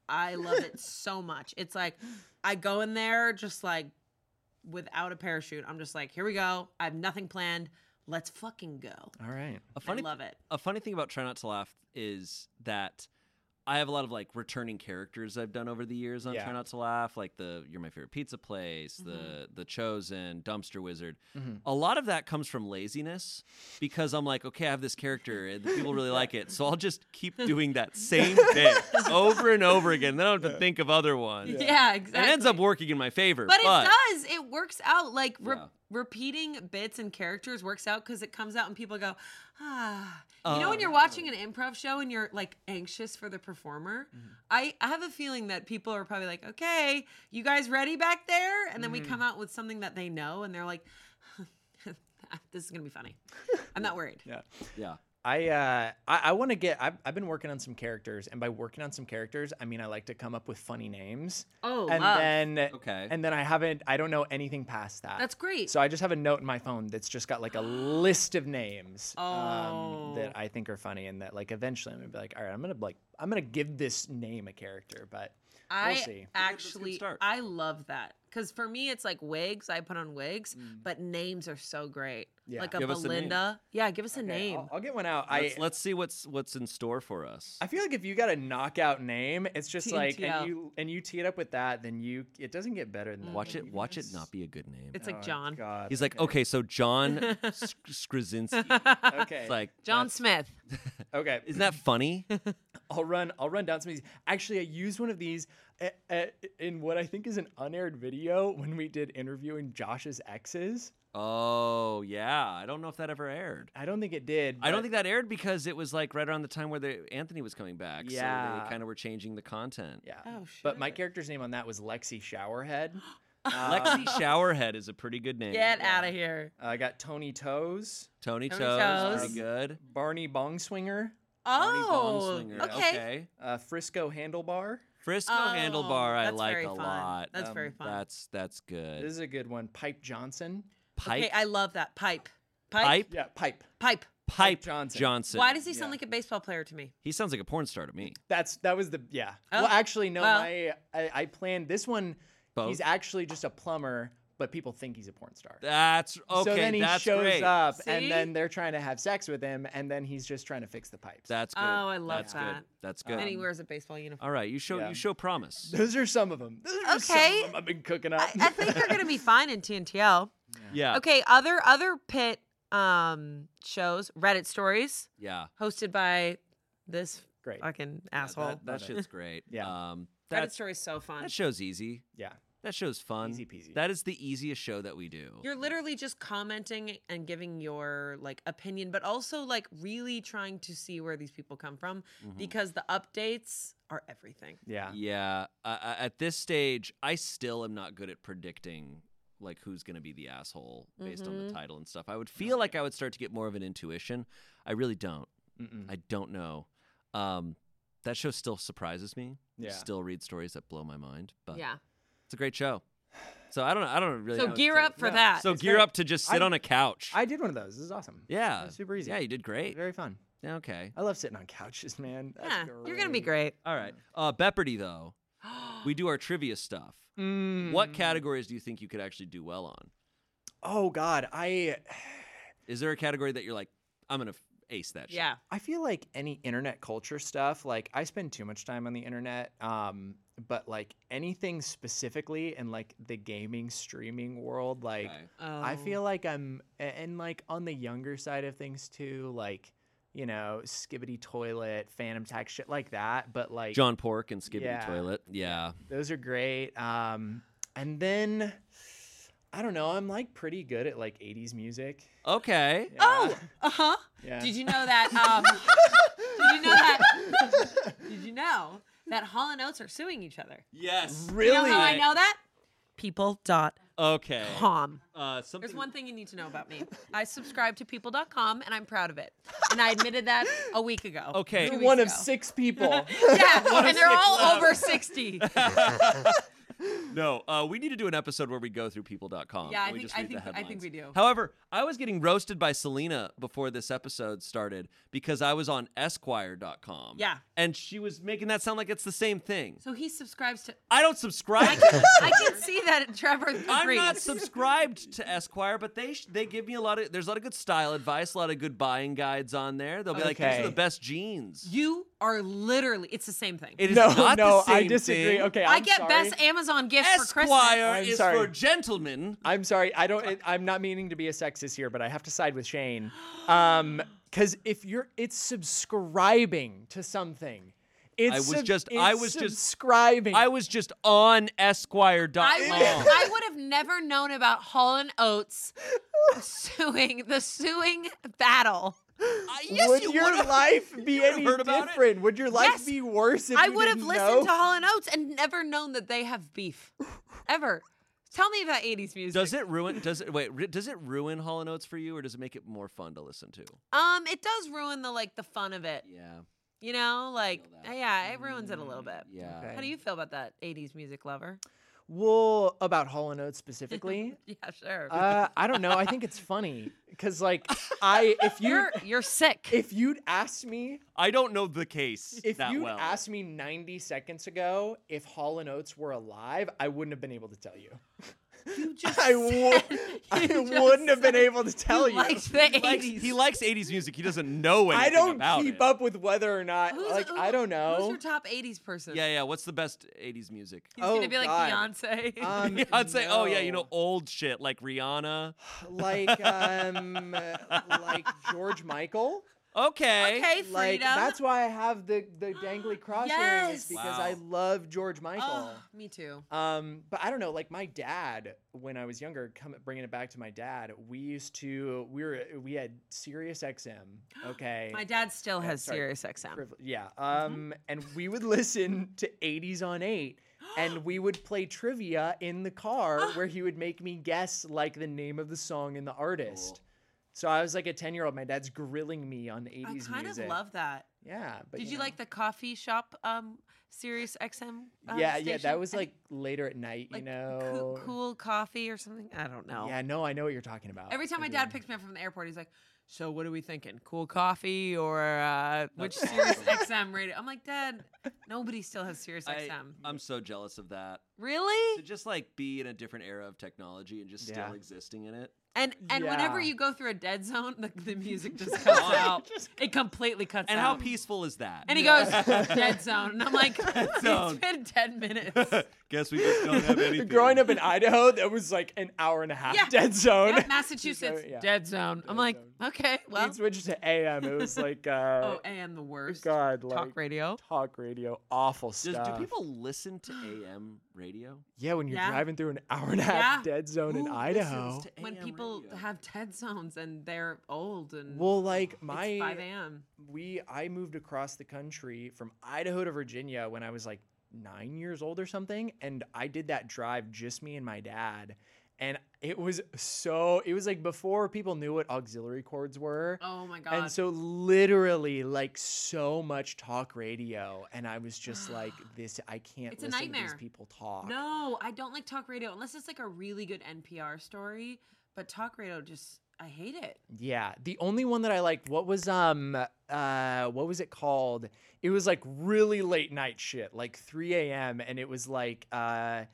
I love it so much. It's like I go in there just like without a parachute. I'm just like, here we go. I have nothing planned. Let's fucking go. All right. A funny I love it. A funny thing about Try Not to Laugh is that I have a lot of like returning characters I've done over the years on Yeah. Try Not to Laugh, like the You're My Favorite Pizza Place, Mm-hmm. the the Chosen, Dumpster Wizard. Mhm. A lot of that comes from laziness because I'm like, okay, I have this character and people really like it, so I'll just keep doing that same thing over and over again. Then I don't have to think of other ones. Yeah, exactly. And it ends up working in my favor. But, But, it does. It works out. Like re- Yeah. repeating bits and characters works out because it comes out and people go, ah. You know Uh, when you're watching an improv show and you're like anxious for the performer? Mm-hmm. I, I have a feeling that people are probably like, okay, you guys ready back there? And then Mm-hmm. we come out with something that they know and they're like, this is going to be funny. I'm not worried. Yeah. Yeah. I uh I, I want to get I've, I've been working on some characters, and by working on some characters I mean I like to come up with funny names. Oh, and love. then Okay. and then I haven't I don't know anything past that. That's great. So I just have a note in my phone that's just got like a list of names Oh. um, that I think are funny, and that like eventually I'm gonna be like, all right, I'm gonna like I'm gonna give this name a character, but I we'll see. actually, start. I love that. Because for me, it's like wigs. I put on wigs, but names are so great. Yeah. Like a Give us a name. Belinda. Yeah, give us a Okay, name. I'll, I'll get one out. Let's, I let's see what's what's in store for us. I feel like if you got a knockout name, it's just T- like T L. and you and you tee it up with that, then you it doesn't get better than that. Watch it. You Watch it guys- not be a good name. It's Oh, like John. God. He's like, okay, so John Sk- Skrasinski. Okay. It's like John that's- Smith. Okay. Isn't that funny? I'll run. I'll run down some of these. Actually, I used one of these uh, uh, in what I think is an unaired video when we did interviewing Josh's exes. Oh yeah, I don't know if that ever aired. I don't think it did. I don't but- think that aired because it was like right around the time where the Anthony was coming back. so Yeah. they kind of were changing the content. Yeah. Oh, But my shit. character's name on that was Lexi Showerhead. Lexi Showerhead is a pretty good name. Get out of here. I got Tony Toes, Tony, Tony Toes, Toes. pretty good. Barney Bongswinger, Barney Oh, Bongswinger, okay. okay. uh, Frisco Handlebar. Frisco Oh, Handlebar, I that's like very a fun. lot. That's Um, very fun. That's that's This good. is a good one. Pipe Johnson. Pipe, Okay, I love that. Pipe. Pipe. pipe, Yeah, Pipe. Pipe. Pipe Johnson. Johnson. Why does he sound Yeah. like a baseball player to me? He sounds like a porn star to me. That's that was the yeah. Oh, Well, actually, no. well. My I, I planned this one. Both? He's actually just a plumber, but people think he's a porn star. That's okay. so then he that's shows great. up, See? and then they're trying to have sex with him, and then he's just trying to fix the pipes. That's good. Oh, I love that's that. Good. That's good. and he wears a baseball uniform. All right, you show Yeah. you show promise. Those are some of them. Those are just some Okay. of them I've been cooking up. I, I think you're gonna be fine in T N T L. Yeah. Okay, other other pit um shows, Reddit stories, Yeah. hosted by this Great. fucking Yeah, asshole. That, that Love it. shit's great. Yeah. Um, Reddit that, stories so fun. that show's easy. Yeah. That show's fun. Easy peasy. That is the easiest show that we do. You're literally just commenting and giving your like opinion, but also like really trying to see where these people come from Mhm. because the updates are everything. Yeah. Yeah. Uh, uh, at this stage, I still am not good at predicting like who's going to be the asshole based on the Mhm. title and stuff. I would feel like I would start to get more of an intuition. I really don't. Mm-mm. I don't know. Um, that show still surprises me. I Yeah. Still read stories that blow my mind. But Yeah. it's a great show. So I don't know. I don't really. So know what gear to- up for No, that. So It's gear great. up to just sit I- on a couch. I did one of those. This is awesome. yeah. It was super easy. Yeah, you did great. Very fun. Yeah, okay. I love sitting on couches, man. That's yeah, you're gonna be great. All right. Uh, Beppardy, though, we do our trivia stuff. Mm. What categories do you think you could actually do well on? Oh God, I Is there a category that you're like, I'm gonna f- ace that shit? Yeah. I feel like any internet culture stuff, like I spend too much time on the internet. Um, but like anything specifically in like the gaming streaming world, like Okay. Oh. I feel like I'm a- and like on the younger side of things too, like, you know, Skibbity Toilet, Phantom Tax, shit like that. But like John Pork and Skibbity Yeah. Toilet. Yeah. those are great. Um, and then I don't know, I'm like pretty good at like eighties music. Okay. Yeah. Oh, uh huh. Yeah. Did you know that? Um, did you know that? Did you know that Hall and Oates are suing each other? Yes. Really? You know how I know that? People dot Okay. com. Uh, something. There's one thing you need to know about me. I subscribe to people dot com and I'm proud of it. And I admitted that a week ago. Okay. two You're weeks one of ago. six people. Yeah, and they're six all left. over sixty. No, uh, we need to do an episode where we go through people dot com. Yeah, I and we think- just I read the think- I think headlines. we do. However, I was getting roasted by Selena before this episode started because I was on Esquire dot com. Yeah. And she was making that sound like it's the same thing. So he subscribes to. I don't subscribe. I to can, I can see that Trevor agrees. I'm not subscribed to Esquire, but they sh- they give me a lot of there's a lot of good style advice, a lot of good buying guides on there. They'll be like, these Okay. are the best jeans. You are literally. It's the same thing. It is No, not no, the I same disagree. thing. Okay, I I'm get sorry. best Amazon gifts for Christmas. Esquire I'm is sorry. for gentlemen. I'm sorry. I don't. It, I'm not meaning to be a sexist here, but I have to side with Shane. Um, because if you're, it's subscribing to something. It's I was sub- just- it's I was just- subscribing. I was just on Esquire dot I com. would, I would have never known about Hall and Oates suing the suing battle. Uh, yes, would you your would've- life be you would've any heard about it. different? Would your life Yes. be worse if I you would have didn't listened know? to Hall and Oates and never known that they have beef, ever. Tell me about eighties music. Does it ruin? Does it wait? ru- Does it ruin Hall and Oates for you, or does it make it more fun to listen to? Um, it does ruin the like the fun of it. Yeah, You know, like feel that. yeah, it ruins it a little bit. yeah. Okay. How do you feel about that eighties music lover? Well, about Hall and Oates specifically, Yeah, sure. uh, I don't know. I think it's funny because, like, I if you you're you're sick. if you'd asked me I don't know the case if that you'd well. asked me ninety seconds ago if Hall and Oates were alive, I wouldn't have been able to tell you. You just I, w- said- I you just wouldn't have been said able to tell you. liked the he likes, eighties. he likes eighties music. He doesn't know anything I don't about keep it. up with whether or not. Who's- like who- I don't Who's know. your top eighties person? Yeah, yeah. What's the best eighties music? He's Oh, gonna be like God. Beyonce. Um, I'd say, oh yeah, you know, no. old shit like Rihanna. like um, uh, like George Michael. Okay. okay, Freedom. Like that's why I have the the dangly cross earrings Yes. because Wow. I love George Michael. Oh, me too. Um, but I don't know. Like my dad, when I was younger, come bringing it back to my dad, we used to we were we had Sirius X M. Okay, My dad still Yeah, has sorry. Sirius X M. Privilege- yeah. Um, and we would listen to eighties on eight, and we would play trivia in the car where he would make me guess like the name of the song and the artist. Cool. So I was like a ten year old. My dad's grilling me on I eighties kind music. of love that. Yeah, but Did you, know. like the coffee shop um Sirius X M? Um, yeah, yeah. station? That was I like think, later at night, like you know. cool, cool coffee or something. I don't know. Yeah, no, I know what you're talking about. Every time I my do. dad picks me up from the airport, he's like, "So what are we thinking? Cool coffee or uh, which Sirius X M radio?" I'm like, "Dad, nobody still has Sirius I, X M." I'm so jealous of that. Really? To just like be in a different era of technology and just still Yeah. existing in it. And and whenever Yeah. you go through a dead zone, the, the music just cuts out. It completely cuts And out. how peaceful is that? And he goes, "Dead zone," and I'm like, zone. "It's been ten minutes." Guess we just don't have anything. Growing up in Idaho, that was like an hour and a half Yeah. dead zone. Yeah, Massachusetts, So, yeah. dead zone. I'm Dead like, zone. okay, well, We'd switch to A M. It was like uh, oh, and the worst. God, like Talk radio. talk radio, awful Does, stuff. do people listen to A M radio? Yeah, when you're Yeah. driving through an hour and a half Yeah. dead zone in Who Idaho. listens to When A M people radio? have dead zones and they're old and Well, like it's my five a.m. we I moved across the country from Idaho to Virginia when I was like nine years old or something, and I did that drive just me and my dad, and it was so it was like before people knew what auxiliary cords were. Oh my god. And so literally like so much talk radio, and I was just like, this I can't It's a listen to these nightmare. people talk. no, I don't like talk radio unless it's like a really good N P R story. But talk radio just, I hate it. Yeah, the only one that I liked, what was um uh what was it called? It was like really late night shit, like three a.m. and it was like uh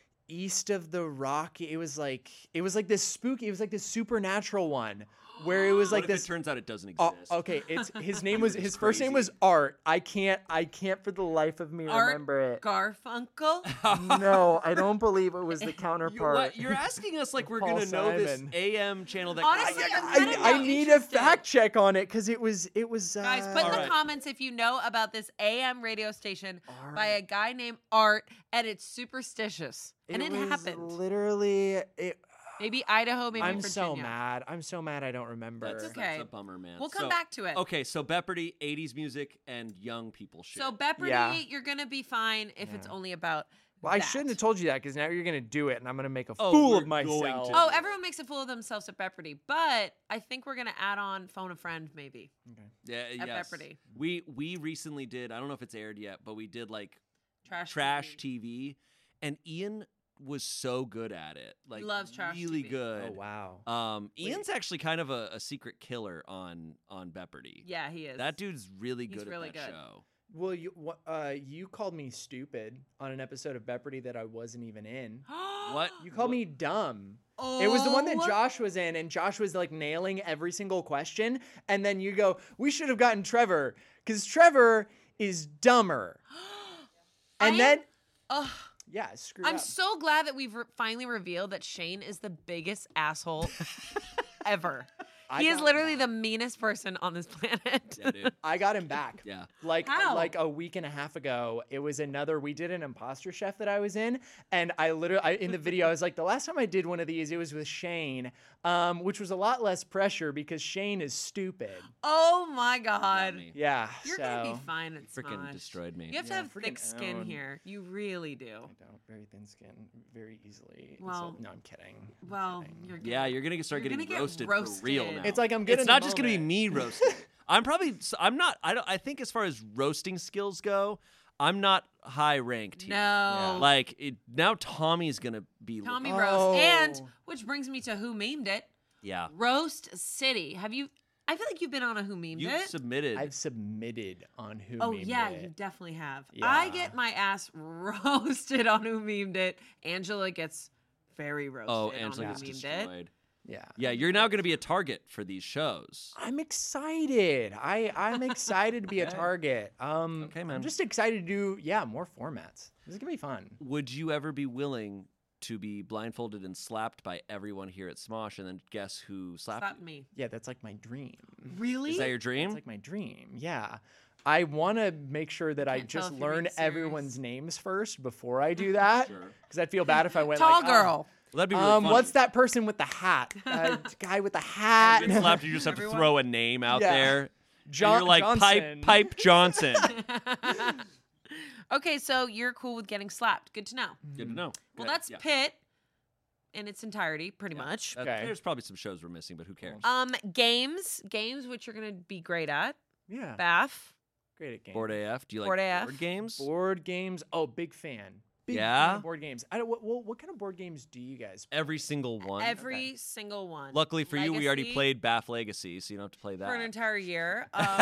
East of the Rocky. It was like it was like this spooky, it was like this supernatural one where it was What like if this it turns out it doesn't Oh, exist? okay, it's his name was It's his first name crazy. was Art. I can't I can't for the life of me Art remember it. Garfunkel. No, I don't believe it was the You, counterpart. what, you're asking us like we're Paul gonna know this Simon. A M channel that Honestly, I, I'm I, kinda I now need a interested. fact check on it because it was it was uh, Guys, put in the Alright. comments if you know about this A M radio station by a Art. guy named Art, and it's superstitious. And it, was happened. Literally, it, Maybe Idaho, maybe I'm Virginia. so mad. I'm so mad. I don't remember. that's, It's okay. that's a bummer, man. We'll come So- back to it. Okay, so Beppardy, eighties music, and young people shit. So Beppardy, Yeah. you're gonna be fine if it's Yeah. only about. Well, I that. shouldn't have told you that because now you're gonna do it, and I'm gonna make a Oh, fool we're of going myself. to. Oh, everyone makes a fool of themselves at Beppardy, but I think we're gonna add on phone a friend maybe. yeah, at yes. Beppardy. We we recently did. I don't know if it's aired yet, but we did like Trash. trash T V, and Ian was so good at it. Like Loves trash really T V. good. Oh wow. Um, Wait. Ian's actually kind of a, a secret killer on on Bepperdy. Yeah, he is. That dude's really He's good really at that good. show. Well, you wh- uh, you called me stupid on an episode of Bepperdy that I wasn't even in. What? You called What? me dumb. Oh, It was the one that Josh was in, and Josh was like nailing every single question. And then you go, "We should have gotten Trevor because Trevor is dumber." And I then, am- Ugh. yeah, screw I'm up. so glad that we've re- finally revealed that Shane is the biggest asshole ever. I He is got literally him the meanest person on this planet. Yeah, dude. I got him back. Yeah. Like How? like a week and a half ago, it was another. We did an imposter chef that I was in, and I literally I, in the video I was like, the last time I did one of these, it was with Shane, um, which was a lot less pressure because Shane is stupid. Oh my Got God. me. Yeah, You're so gonna be fine at Freaking Smosh. destroyed me. You have to Yeah, have freaking thick skin own. here. You really do. I don't very thin skin very easily. and Well, so, no, I'm kidding. I'm Well, kidding. you're Yeah, you're gonna start You're getting gonna get roasted, for real roasted. now. It's like I'm good. It's in the not just gonna be moment. me roasting. I'm probably. I'm not. I don't. I think as far as roasting skills go, I'm not high ranked here. No. Like it, now, Tommy's gonna be. Tommy Oh. roast. And which brings me to who memed it. Yeah. Roast City. Have you? I feel like you've been on a Who Memed You It. submitted. I've submitted on who. Oh Memed yeah, it. you definitely have. Yeah. I get my ass roasted on Who Memed It. Angela gets very roasted oh, on Angela Who gets Memed It. destroyed. Yeah. Yeah, you're now gonna be a target for these shows. I'm excited. I I'm excited to be a Okay. target. Um, Okay, man. I'm just excited to do yeah more formats. This is gonna be fun. Would you ever be willing to be blindfolded and slapped by everyone here at Smosh, and then guess who slapped Slap you? me. Yeah, that's like my dream. Really? Is that your dream? It's like my dream. Yeah. I want to make sure that I Can't tell just if you're learn being serious. everyone's names first before I do that. Sure. Because I'd feel bad if I went Tall like, oh, girl. Well, that'd be really um, funny. what's that person with the hat? Uh, guy with the hat. Get slapped, you just have to Everyone- throw a name out Yeah. there. John- and you're like Johnson. Pipe Pipe Johnson. Okay, so you're cool with getting slapped. Good to know. Good to know. Well, Good. that's Yeah. Pitt in its entirety, pretty Yeah. much. Uh, Okay. There's probably some shows we're missing, but who cares? Um, games, games which you're gonna be great at. Yeah. Bath. Great at games. Board A F. Do you like Board A F. board games? Board games. Oh, big fan. Big fan Yeah? of board games. I don't. What, what, what kind of board games do you guys? Every single one. Every single one. Luckily for you, we already Legacy played Bath Legacy, so you don't have to play that. for an entire year. Um,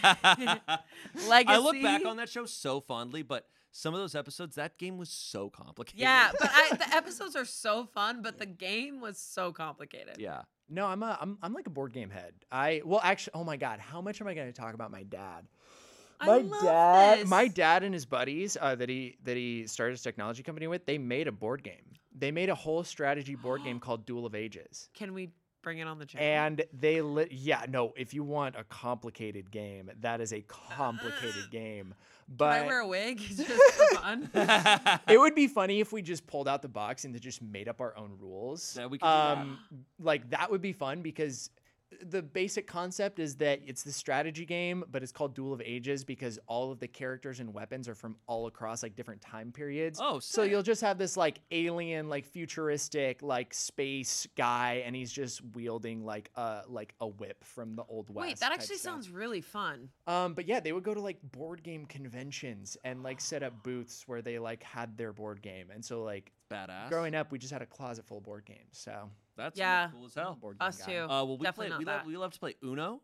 Legacy. I look back on that show so fondly, but some of those episodes, that game was so complicated. Yeah, but I, the episodes are so fun, but the game was so complicated. Yeah. No, I'm a. I'm. I'm like a board game head. I. Well, actually. Oh my God. How much am I going to talk about my dad? I My love dad, this. my dad and his buddies uh, that he that he started his technology company with, they made a board game. They made a whole strategy board game called Duel of Ages. Can we bring it on the channel? And they li- yeah, no, if you want a complicated game, that is a complicated game. But Can I wear a wig just for fun? it would be funny if we just pulled out the box and just made up our own rules. Yeah, we could do that. um, Like that would be fun because the basic concept is that it's the strategy game, but it's called Duel of Ages because all of the characters and weapons are from all across like different time periods. Oh, so sick. you'll just have this like alien, like futuristic, like space guy, and he's just wielding like a like a whip from the old west. Wait, that type actually stuff. sounds really fun. Um, but yeah, they would go to like board game conventions and like set up booths where they like had their board game. And so like Badass. growing up, we just had a closet full of board games. So That's Yeah. cool as hell. board game Us guy. too. Uh, well, we Definitely play. not We love, that. we love to play Uno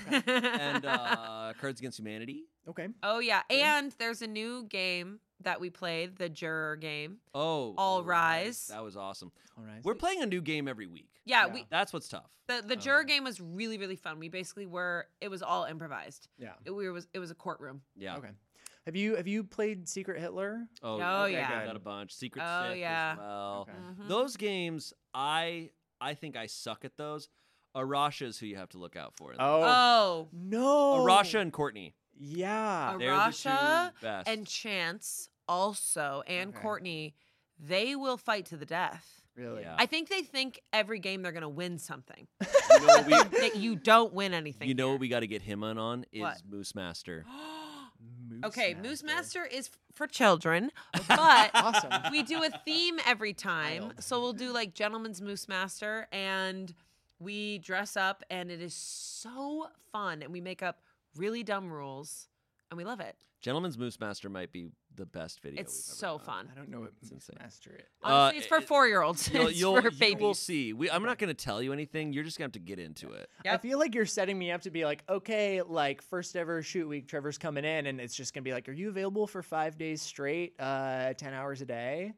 and uh, Cards Against Humanity. Okay. Oh yeah, and there's a new game that we played, the Juror game. Oh, All oh, Rise. That was awesome. All right. We're playing a new game every week. Yeah, Yeah. we That's what's tough. the the Juror game was really really fun. We basically were it was all improvised. Yeah. It, we was it was a courtroom. Yeah. Okay. Have you have you played Secret Hitler? Oh, Oh, okay, yeah. I've got a bunch. Secret Oh, Sith yeah. as well. Okay. Mhm. Those games, I I think I suck at those. Arasha is who you have to look out for. in Oh, Oh, no. Arasha and Courtney. Yeah. Ar- They're the Arasha two best. and Chance also and Okay. Courtney, they will fight to the death. Really? Yeah. I think they think every game they're gonna win something. you know what we, That you don't win anything. you know here. what we got to get him on on is What? Moose Master. Moose Okay, Moose Master. Master is f- for children, but Awesome. we do a theme every time. Wild. So we'll do like Gentleman's Moose Master, and we dress up, and it is so fun. And we make up really dumb rules, and we love it. Gentleman's Moose Master might be the best video. It's we've so ever done. fun. I don't know what It's insane. master it. Honestly, Uh, it's for it- four-year-olds. You'll, It's you'll, for you babies. will see. We, I'm not going to tell you anything. You're just going to have to get into it. Yep. I feel like you're setting me up to be like, okay, like first ever shoot week, Trevor's coming in, and it's just gonna be like, are you available for five days straight, uh, ten hours a day?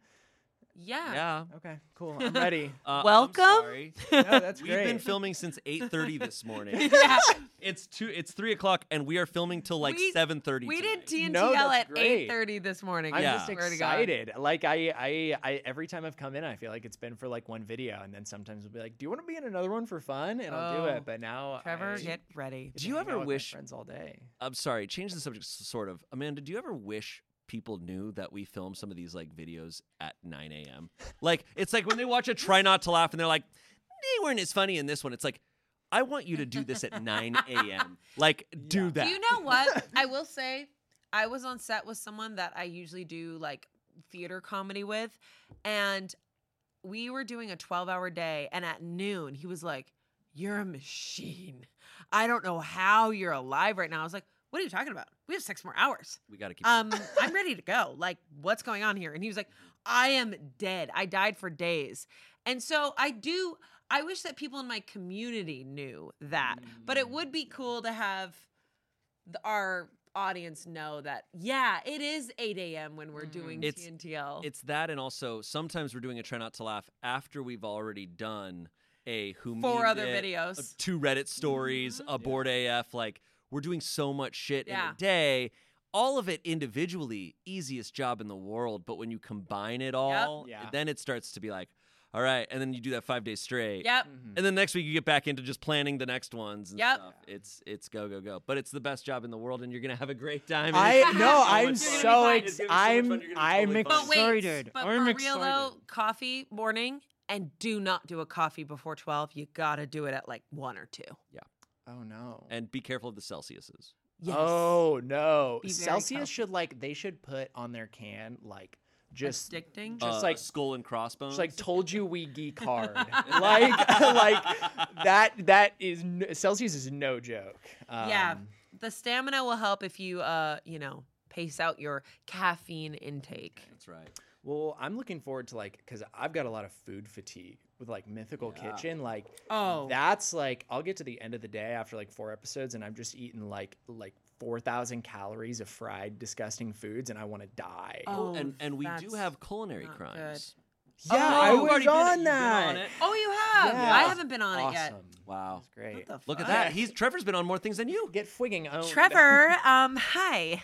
Yeah. Yeah. Okay, cool. I'm ready. Uh, I'm Welcome. sorry. No, that's We've great. been filming since eight thirty this morning. Yeah. It's two. It's three o'clock, and we are filming till like We- seven thirty. We did T N T No, L that's at great. eight thirty this morning. I'm Yeah. just Swear to God. excited. Like I, I, I, every time I've come in, I feel like it's been for like one video, and then sometimes we'll be like, "Do you want to be in another one for fun?" And I'll do Oh. it. But now, Trevor, I, get ready. Do you hang ever out with my wish- friends all day? I'm sorry. Change the subject, s- sort of. Amanda, do you ever wish people knew that we film some of these like videos at nine a.m.? Like it's like when they watch a Try Not to Laugh, and they're like, "They weren't as funny in this one." It's like, I want you to do this at nine a.m. Like, do Yeah. that. Do you know what? I will say, I was on set with someone that I usually do like theater comedy with, and we were doing a twelve-hour day, and at noon, he was like, "You're a machine. I don't know how you're alive right now." I was like, "What are you talking about? We have six more hours. We got to keep. Um, I'm ready to go. Like, what's going on here?" And he was like, "I am dead. I died for days." And so I do, I wish that people in my community knew that, but it would be cool to have the, our audience know that, yeah, it is eight a.m. when we're doing It's- T N T L. It's that, and also sometimes we're doing a Try Not to Laugh after we've already done a who Four memed other it, videos. uh, two Reddit stories, a board A F. Like we're doing so much shit in Yeah. a day. All of it individually, easiest job in the world. But when you combine it all, Yeah. then it starts to be like, all right. And then you do that five days straight. Yep. Mhm. And then next week you get back into just planning the next ones and Yep. stuff. It's it's go go go. But it's the best job in the world, and you're gonna have a great time. and I it's- no, it's so I'm much fun. so It's gonna be ex- so much I'm fun. You're gonna be I'm totally fine. But wait, excited. but I'm for real though, excited. coffee morning, and do not do a coffee before twelve. You gotta do it at like one or two. Oh no. And be careful of the Celsiuses. Yes. Oh no. Be very Celsius careful. should like they should put on their can like just Addicting. just Uh, like skull and crossbones. just like told you we geek hard. like like that that is n- Celsius is no joke. Um, Yeah. The stamina will help if you, uh, you know, pace out your caffeine intake. That's right. Well, I'm looking forward to like cuz I've got a lot of food fatigue with like Mythical Yeah. Kitchen like Oh. that's like I'll get to the end of the day after like four episodes and I've just eaten like like four thousand calories of fried disgusting foods and I want to die. Oh, and and we do that's have culinary not crimes. Yeah, Oh, I you've was already been- on you've been that. on it. Oh, you have? Yeah. I haven't been on awesome. it yet. Wow. That's great. What the Look at fuck? that. He's Trevor's been on more things than you. Get frigging owned. Trevor, um, hi.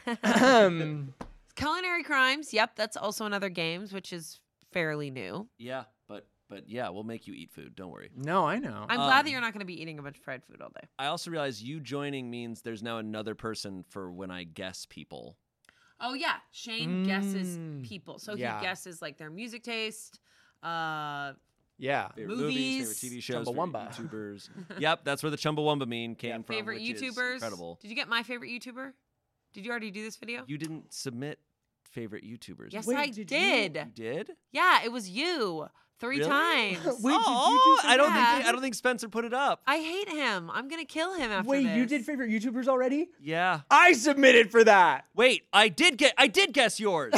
um, Culinary Crimes. Yep, that's also another games, which is fairly new. Yeah, but but yeah, we'll make you eat food. Don't worry. no, I know. I'm glad Um, that you're not going to be eating a bunch of fried food all day. I also realize you joining means there's now another person for when I guess people. Oh yeah, Shane guesses Mm. people, so Yeah. he guesses like their music taste. Uh, yeah. Favorite Movies, movies, favorite T V shows, favorite Chumbawamba. YouTubers. Yep, that's where the Chumbawamba meme came Yeah. from. favorite which is YouTubers. incredible. Did you get my favorite YouTuber? Did you already do this video? You didn't submit favorite YouTubers. Yes, Wait, I did you- did. You did? Yeah, it was you three Really? times. Wait, did you do oh, I don't something? think I don't think Spencer put it up. I hate him. I'm gonna kill him after Wait, this. you did favorite YouTubers already? Yeah. I submitted for that. Wait, I did get I did guess yours.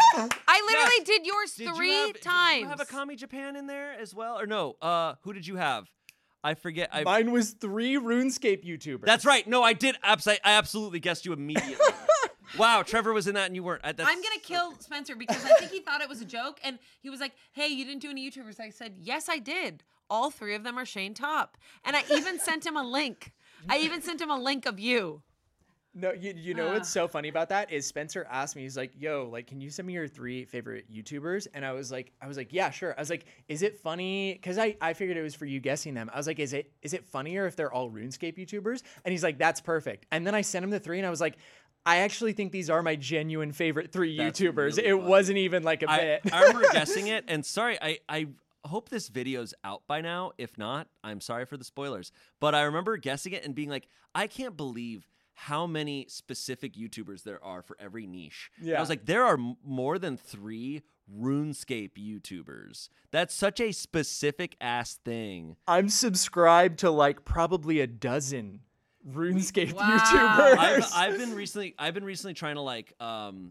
I literally did yours Did three you have, times. Did you have a Kami Japan in there as well? Or no? Uh who did you have? I forget. I Mine was three RuneScape YouTubers. That's right. No, I did abs- I absolutely guessed you immediately. Wow, Trevor was in that and you weren't. I, that's, I'm gonna kill Spencer because I think he thought it was a joke, and he was like, "Hey, you didn't do any YouTubers." I said, "Yes, I did. All three of them are Shane Top," and I even sent him a link. I even sent him a link of you. No, you, you know what's so funny about that is Spencer asked me, he's like, yo, like, can you send me your three favorite YouTubers? And I was like, I was like, yeah, sure. I was like, is it funny? Because I, I figured it was for you guessing them. I was like, is it is it funnier if they're all RuneScape YouTubers? And he's like, that's perfect. And then I sent him the three and I was like, I actually think these are my genuine favorite three That's YouTubers. really it funny. wasn't even like a I, bit. I remember guessing it, and sorry, I, I hope this video's out by now. If not, I'm sorry for the spoilers. But I remember guessing it and being like, I can't believe how many specific YouTubers there are for every niche. And I Yeah. was like, there are m- more than three RuneScape YouTubers. That's such a specific ass thing. I'm subscribed to like probably a dozen RuneScape Wow. YouTubers. I've, I've been recently I've been recently trying to like um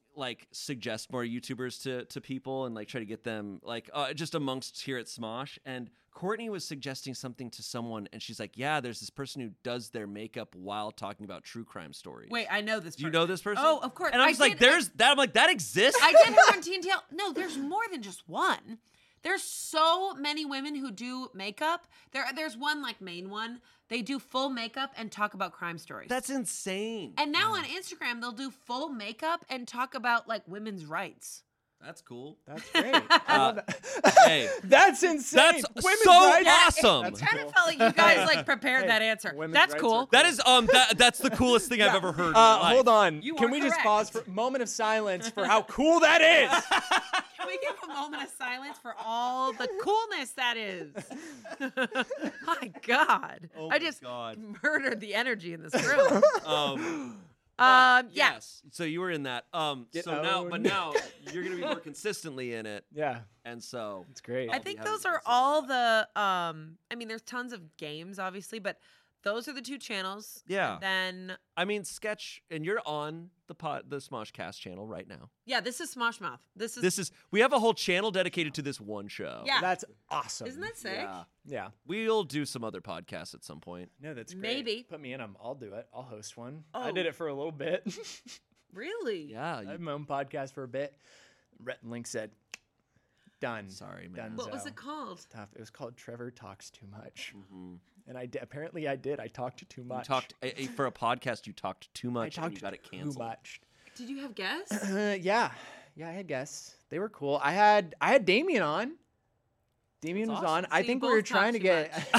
like suggest more YouTubers to to people and like try to get them like uh, just amongst here at Smosh. And Courtney was suggesting something to someone, and she's like, "Yeah, there's this person who does their makeup while talking about true crime stories." Wait, I know this. Do you person. know this person? Oh, of course. And I'm I just like, did- "There's that." I'm like, "That exists." I did her on T N T L. No, there's more than just one. There's so many women who do makeup. There, there's one like main one. They do full makeup and talk about crime stories. That's insane. and now on Instagram they'll do full makeup and talk about like women's rights. That's cool. That's great. I love that. Hey, That's insane. that's Women's so rights? awesome. That's Kind cool. of felt like you guys Hey, like prepared hey, that answer. women's That's rights cool. are That is um that that's the coolest thing I've ever heard. in my Uh, life. hold on. You Can are we just correct. pause for a moment of silence for how cool that is? Can we give a moment of silence for all the coolness that is? My God. Oh I my just God. murdered the energy in this room. Um, um, yeah. Yes. So you were in that. Um. Get so now, but owned. now you're gonna be more consistently in it, Yeah, and so it's great. I I'll be think having those to are consider all the um I mean there's tons of games obviously, but those are the two channels. Yeah. And then I mean, sketch, and you're on the pod, the Smoshcast channel right now. yeah, this is Smosh Mouth. This is This is we have a whole channel dedicated to this one show. Yeah. That's awesome. Isn't that sick? Yeah. Yeah. We'll do some other podcasts at some point. No, that's great. Maybe. Put me in them. I'll do it. I'll host one. I Oh. did it for a little bit. Really? Yeah. I You, had my own podcast for a bit. Rhett and Link said, done. sorry, man. Done. What was So, it called? tough. It was called Trevor Talks Too Much. Mhm. And I did, apparently I did. I talked too You much. talked a, a- for a podcast. You talked too I much. and talked you got it too canceled. much. Did you have guests? Uh, yeah. Yeah, I had guests. They were cool. I had I had Damien on. Damien That's was on. awesome. I So you think we were both talk trying to too get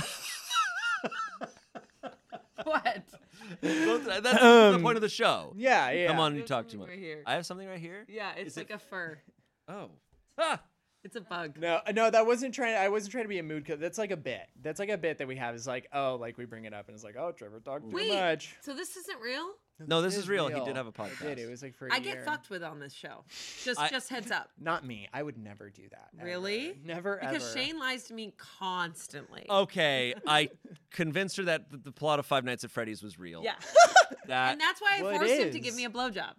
What? Both- That's the Um, point of the show. Yeah, yeah. Come on, you There's talk too something much. right here. I have something right here. Yeah, it's Is it- like a fur. Oh. Ah. It's a bug. No, no, that wasn't trying. I wasn't trying to be a mood. That's like a bit. That's like a bit that we have. Is like, oh, like we bring it up and it's like, oh, Trevor talked too Wait, much. so this isn't real? No, this is real. He did have a I did. podcast. It was like for a I year. get fucked with on this show. Just I- just heads up. Not me. I would never do that. ever. Really? Never Because ever. Shane lies to me constantly. Okay, I convinced her that the, the plot of Five Nights at Freddy's was real. Yeah. That, And that's why I Well, it forced him to is. give me a blowjob.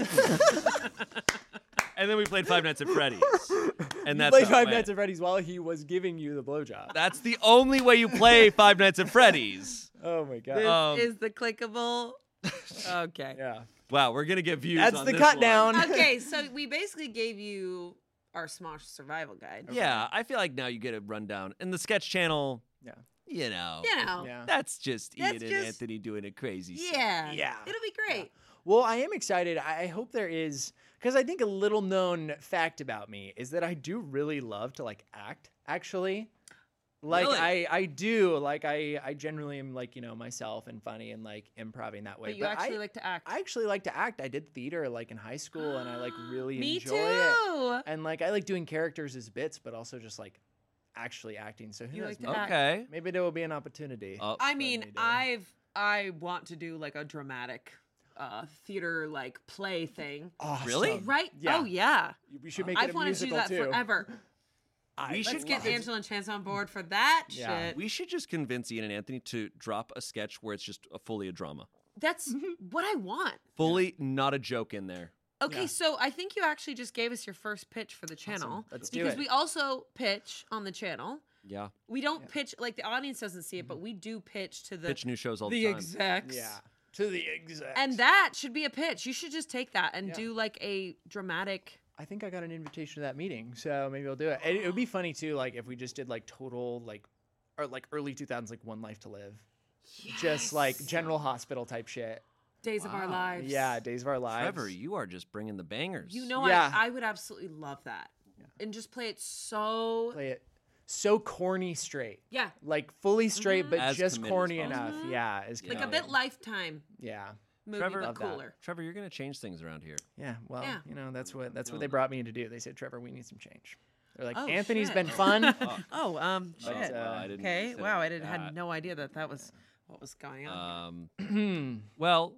and then we played Five Nights at Freddy's, and that's Played how it Five went. Nights at Freddy's while he was giving you the blowjob. That's the only way you play Five Nights at Freddy's. Oh my god. This Um, is the clickable. Okay. yeah. Wow, we're gonna get views. That's on the this cut one. down. Okay, so we basically gave you our Smosh survival guide. Yeah, I feel like now you get a rundown. And the sketch channel, Yeah. you know, You know. Yeah. that's just That's Ian and just- Anthony doing a crazy. stuff. Yeah. Yeah. It'll be great. Well, I am excited. I I hope there is, because I think a little known fact about me is that I do really love to like act. Actually, like Really? I I do like I I generally am like you know myself and funny and like improvising that way. But you actually I, like to act. I actually like to act. I did theater like in high school, and I like really Me enjoy too. it. And like I like doing characters as bits, but also just like actually acting. So who You knows? like to maybe, act. Okay. maybe there will be an opportunity. Oh, I mean, me do. I've I want to do like a dramatic uh theater like play thing. Awesome. Really? Right? Yeah. Oh yeah. We should make it I've a wanted to do musical that too. forever. I We Let's should get love- Angela and Chance on board for that Yeah. shit. we should just convince Ian and Anthony to drop a sketch where it's just a fully a drama, That's what I want. fully not a joke in there. Okay, Yeah. so I think you actually just gave us your first pitch for the channel. Let's do because it. we also pitch on the channel. Yeah, We don't pitch like the audience doesn't see it, but we do pitch to the pitch new shows all the, the time. execs. Yeah. To the execs. And that should be a pitch. You should just take that and Yeah. do like a dramatic. I think I got an invitation to that meeting, so maybe I'll do it. It, it would be funny too, like if we just did like total like, or like early two thousands, like One Life to Live, just like Yes. General Hospital type shit. Days of Our Wow. Lives. Yeah, Days of Our Lives. Trevor, you are just bringing the bangers. You know, Yeah. I, I would absolutely love that. And just play it so. play it so corny straight, Yeah. like fully straight, but As just committed as corny possible. enough. Yeah, is Like a Yeah. bit Lifetime Yeah, movie, Trevor- but Love that. cooler. Trevor, you're gonna change things around here. yeah. Well, Yeah. you know that's what that's what No. they brought me in to do. They said, Trevor, we need some change. They're like, Oh, Anthony's shit. been fun. Oh, Oh, um, oh, shit. uh, I didn't Okay. consider Wow, I didn't that. had no idea that that was what was going on. Um, well,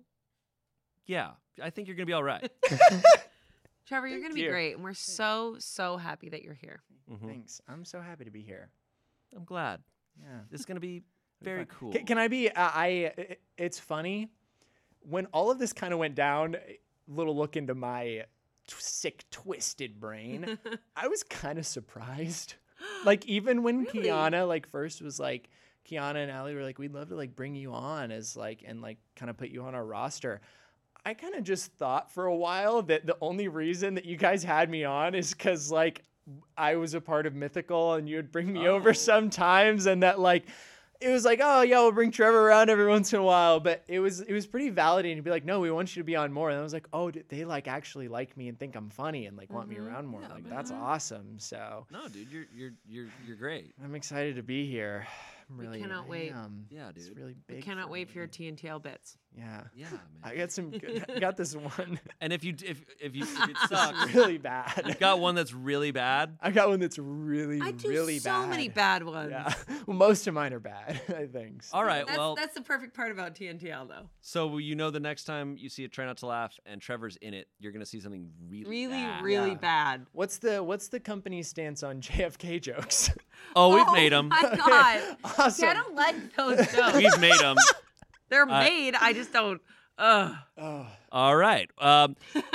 yeah, I think you're gonna be all right. Trevor, you're gonna be you. great, and we're so so happy that you're here. Mhm. Thanks. I'm so happy to be here. I'm glad. Yeah. It's gonna be very fun. cool. Can, can I be? Uh, I. i- It's funny when all of this kind of went down. Little look into my t- sick, twisted brain, I was kind of surprised. Like, even when Really? Kiana, like, first was like, Kiana and Allie were like, we'd love to, like, bring you on as, like, and, like, kind of put you on our roster. I kind of just thought for a while that the only reason that you guys had me on is because, like, I was a part of Mythical and you would bring me Oh. over sometimes, and that, like, it was like, oh yeah, we'll bring Trevor around every once in a while. But it was it was pretty validating to be like, no, we want you to be on more. And I was like, oh, did they like actually like me and think I'm funny and like want me around more? Yeah, Like, man. that's awesome. So No, dude, you're you're you're you're great. I'm excited to be here. I'm We really cannot I wait. am. Yeah, It's dude. really big. I cannot wait me. for your T and T L bits. Yeah. Yeah, I man. got some good, I got this one. And if you if if you if it sucks, It's really bad. you've got one that's really bad. I got one that's really, I do really so bad. many bad ones. Yeah. Well, most of mine are bad, I think. so. All right, That's, well, that's the perfect part about T N T L, though. so you know the next time you see a Try Not to Laugh and Trevor's in it, you're gonna see something really Really, bad. really Yeah. bad. What's the what's the company's stance on J F K jokes? Oh, we've oh made them. my god! Awesome. See, I don't like those jokes. We've made them. They're Uh, made. I just don't. Ugh. Oh, All right. Um,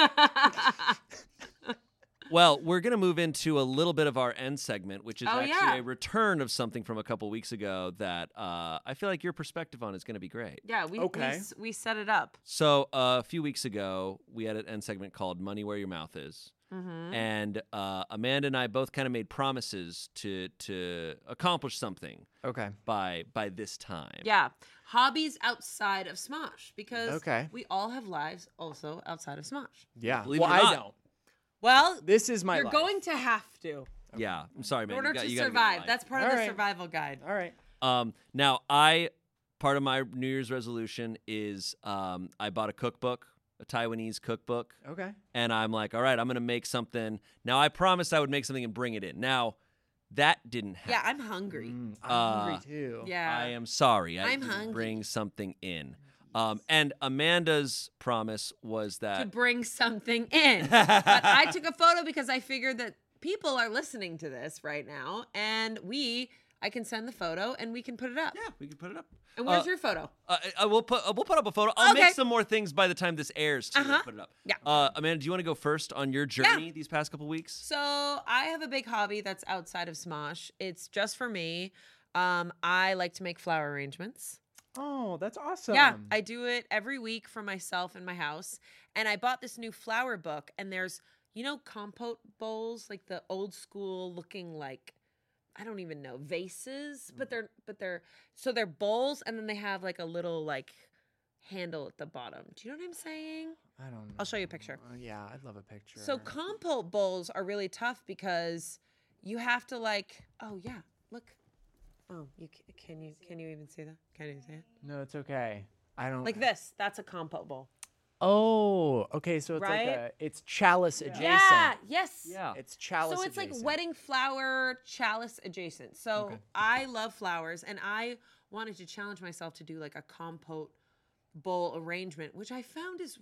well, we're going to move into a little bit of our end segment, which is Oh, actually yeah. a return of something from a couple weeks ago that uh, I feel like your perspective on is going to be great. yeah, we, Okay. we s- we set it up. So uh, a few weeks ago, we had an end segment called Money Where Your Mouth Is. Mm-hmm. And uh, Amanda and I both kind of made promises to to accomplish something okay. by by this time. Yeah, hobbies outside of Smosh because Okay. we all have lives also outside of Smosh. Yeah. Believe it well, or I not. don't. Well, This is my you're life. going to have to Yeah. I'm sorry, in man. order You got- to you gotta get survive. life. That's part All of the right. survival guide. All right. Um, now, I part of my New Year's resolution is um, I bought a cookbook, a Taiwanese cookbook, Okay. and I'm like, all right, I'm gonna make something. Now, I promised I would make something and bring it in. Now, that didn't happen. Yeah, I'm hungry. Mm, I'm Uh, hungry too. Yeah, I am sorry. I I'm didn't hungry. bring something in. Um, and Amanda's promise was to that. bring something in. But I took a photo because I figured that people are listening to this right now, and we, I can send the photo and we can put it up. Yeah, we can put it up. And where's Uh, your photo? Uh, I I will put. Uh, we'll put up a photo. I'll Okay. make some more things by the time this airs to Uh-huh. put it up. Yeah. Uh, Amanda, do you want to go first on your journey these past couple weeks? So I have a big hobby that's outside of Smosh. It's just for me. Um, I like to make flower arrangements. Oh, that's awesome. Yeah, I do it every week for myself in my house. And I bought this new flower book, and there's, you know, compote bowls, like the old school looking like, I don't even know, vases, but they're but they're so they're bowls, and then they have like a little like handle at the bottom. Do you know what I'm saying? I don't know. I'll show you a picture. Uh, yeah, I'd love a picture. So compote bowls are really tough because you have to like, oh yeah, look. Oh, you ca- can you can you even see that? Can you see it? No, it's okay. I don't Like this. That's a compote bowl. Oh, okay. So it's like Right? a it's chalice adjacent. Yeah. Yes. Yeah. It's chalice. So it's like adjacent. wedding flower chalice adjacent. So Okay. I love flowers, and I wanted to challenge myself to do like a compote bowl arrangement, which I found is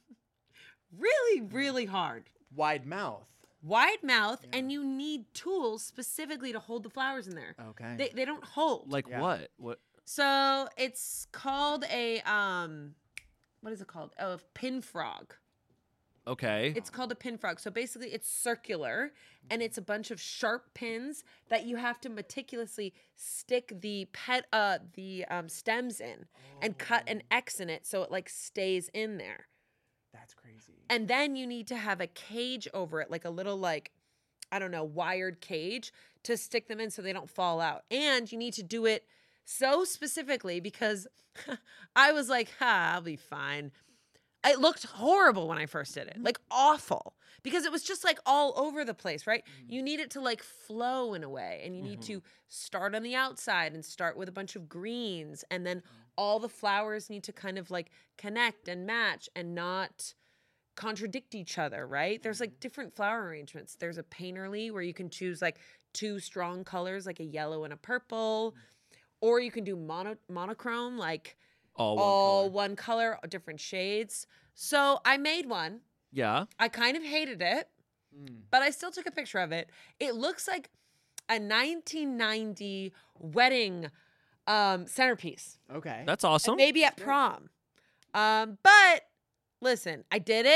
really, really hard. wide mouth. Wide mouth, and you need tools specifically to hold the flowers in there. Okay. They, they don't hold. Like Yeah. what? What? So it's called a um, what is it called? Oh, a pin frog. Okay. It's called a pin frog. So basically, it's circular, and it's a bunch of sharp pins that you have to meticulously stick the pet uh the um, stems in and cut an X in it so it like stays in there. That's crazy. And then you need to have a cage over it, like a little like I don't know, wired cage to stick them in so they don't fall out. And you need to do it so specifically because I was like, ha, I'll be fine. It looked horrible when I first did it, like awful, because it was just like all over the place, right? You need it to like flow in a way, and you need to start on the outside and start with a bunch of greens, and then all the flowers need to kind of like connect and match and not contradict each other, right? There's like different flower arrangements. There's a painterly where you can choose like two strong colors, like a yellow and a purple, or you can do mono monochrome, like all one all color. one color, different shades. So I made one. Yeah. I kind of hated it, Mm. but I still took a picture of it. It looks like a nineteen ninety wedding um, centerpiece, Okay. That's awesome. maybe at prom. Um, but listen, I did it.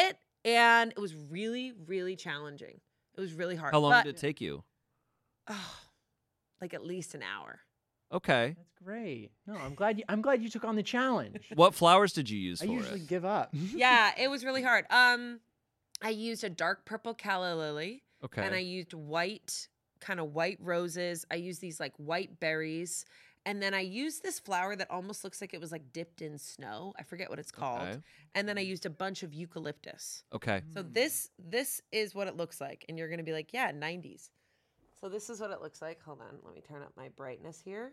And it was really, really challenging. It was really hard. How long but, did it take you? Oh, like at least an hour. Okay. That's great. No, I'm glad you. I'm glad you took on the challenge. What flowers did you use I for usually it? give up. Yeah, it was really hard. Um, I used a dark purple calla lily. Okay. And I used white, kind of white roses. I used these like white berries. And then I used this flower that almost looks like it was like dipped in snow. I forget what it's called. Okay. And then I used a bunch of eucalyptus. Okay. So this this is what it looks like. And you're going to be like, yeah, nineties. So this is what it looks like. Hold on. Let me turn up my brightness here.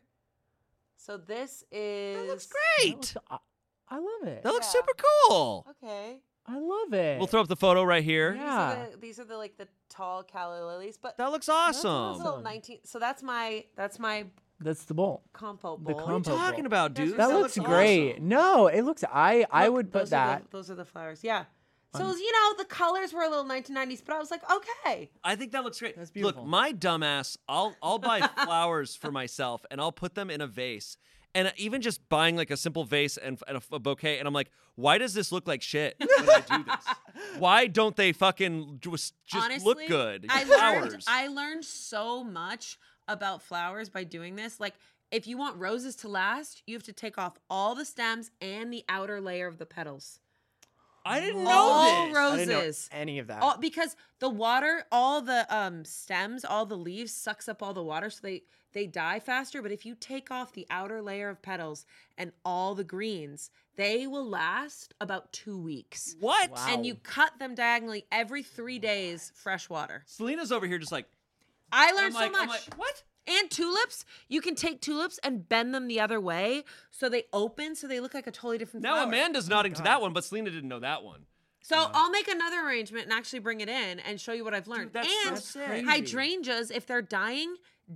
So this is... That looks That great. looks- I, I love it. That looks Yeah. super cool. Okay. I love it. We'll throw up the photo right here. These Yeah. are the, these are the like the tall calla lilies. But That looks those awesome. little nineteen... So that's my that's my That's the bowl. compo The bowl. What are you compo talking bowl. about, Those dude? are That so looks awesome. great. No, it looks. I I Look, would put those are that. the, those are the flowers. Yeah. So Um, you know the colors were a little nineteen nineties, but I was like, okay. I think that looks great. That's beautiful. Look, my dumbass, I'll I'll buy flowers for myself and I'll put them in a vase. And even just buying like a simple vase and, and a, a bouquet, and I'm like, why does this look like shit when I do this? Why don't they fucking just, just Honestly, look good? I flowers. learned I learned so much about flowers by doing this. Like, if you want roses to last, you have to take off all the stems and the outer layer of the petals. I didn't know all this. roses. I didn't know any of that. All, because the water, all the um, stems, all the leaves sucks up all the water, so they they die faster. But if you take off the outer layer of petals and all the greens, they will last about two weeks. What? Wow. And you cut them diagonally every three days, fresh water. Selina's over here just like, I learned I'm like, so much. I'm like, what? And tulips, you can take tulips and bend them the other way so they open, so they look like a totally different Now flower. Amanda's nodding to that one, but Selena didn't know that one. So I'll make another arrangement and actually bring it in and show you what I've learned. that's so and sick. crazy. hydrangeas, if they're dying,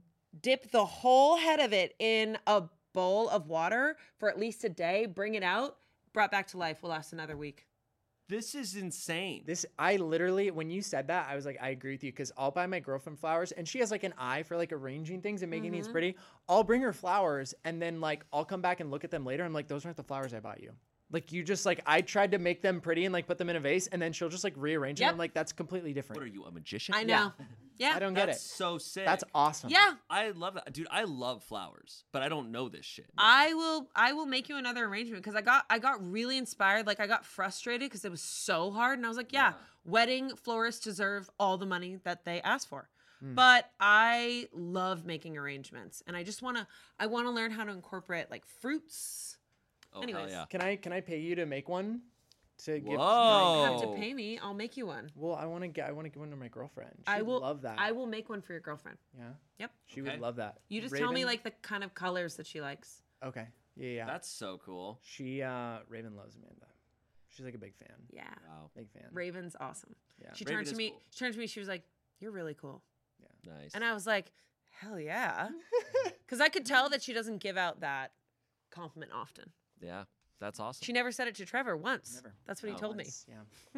dip the whole head of it in a bowl of water for at least a day, bring it out, brought back to life, will last another week. This is insane. This I literally when you said that I was like I agree with you because I'll buy my girlfriend flowers and she has like an eye for like arranging things and making Mm-hmm. things pretty. I'll bring her flowers and then like I'll come back and look at them later. I'm like those aren't the flowers I bought you. Like you just like I tried to make them pretty and like put them in a vase and then she'll just like rearrange them. Yep. I'm like that's completely different. What are you, a magician? I know. Yeah. I don't get That's it. so sick. That's awesome. Yeah. I love that, dude. I love flowers, but I don't know this shit. I will I will make you another arrangement because I got I got really inspired. Like I got frustrated because it was so hard. And I was like, yeah, wedding florists deserve all the money that they ask for. But I love making arrangements. And I just wanna I wanna learn how to incorporate like fruits. oh, anyways. hell yeah. Can I can I pay you to make one? To give You Whoa. don't have to Oh. pay me. I'll make you one. Well, I want to get I want to give one to my girlfriend. She I will love that. I will make one for your girlfriend. Yeah. Yep. She Okay. would love that. You just tell me Raven? like the kind of colors that she likes. Okay. Yeah, yeah. That's so cool. She uh Raven loves Amanda. She's like a big fan. Yeah. Wow. Big fan. Raven's awesome. Yeah. She Raven turned to is me. cool. She turned to me. She was like, "You're really cool." Nice. And I was like, "Hell yeah," because I could tell that she doesn't give out that compliment often. yeah, that's awesome. She never said it to Trevor once. Never. That's what he No. told me. Once, Yeah.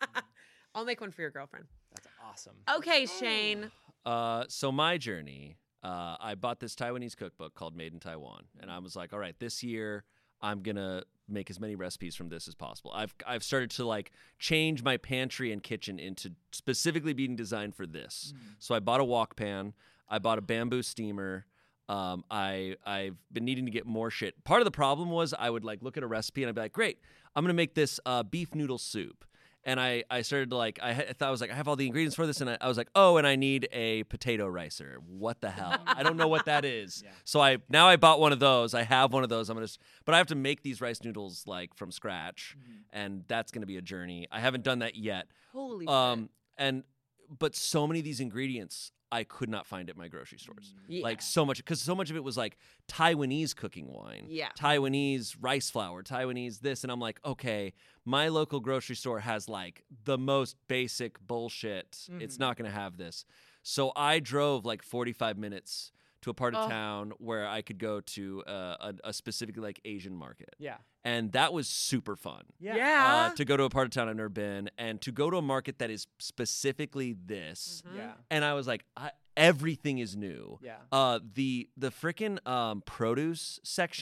I'll make one for your girlfriend. That's awesome. Okay, Shane. Uh, so my journey, uh, I bought this Taiwanese cookbook called Made in Taiwan, and I was like, all right, this year I'm gonna make as many recipes from this as possible. I've I've started to like change my pantry and kitchen into specifically being designed for this. So I bought a wok pan, I bought a bamboo steamer. Um, I I've been needing to get more shit. Part of the problem was I would like look at a recipe and I'd be like, great, I'm gonna make this uh, beef noodle soup. And I, I started to like, I, ha- I thought I was like, I have all the ingredients for this. And I, I was like, oh, and I need a potato ricer. What the hell? I don't know what that is. So I, now I bought one of those. I have one of those. I'm going to, but I have to make these rice noodles like from scratch. And that's going to be a journey. I haven't done that yet. Holy Um, and, but so many of these ingredients I could not find at my grocery stores. Yeah. Like so much, because so much of it was like Taiwanese cooking wine, Yeah. Taiwanese rice flour, Taiwanese this, and I'm like, okay, my local grocery store has like the most basic bullshit. It's not going to have this. So I drove like forty-five minutes to a part of Oh. town where I could go to uh, a, a specifically like Asian market, Yeah. and that was super fun. Yeah. Yeah. Uh, to go to a part of town I've never been, and to go to a market that is specifically this. Mhm. Yeah. And I was like, I, everything is new. Yeah. Uh, the the frickin' um, produce section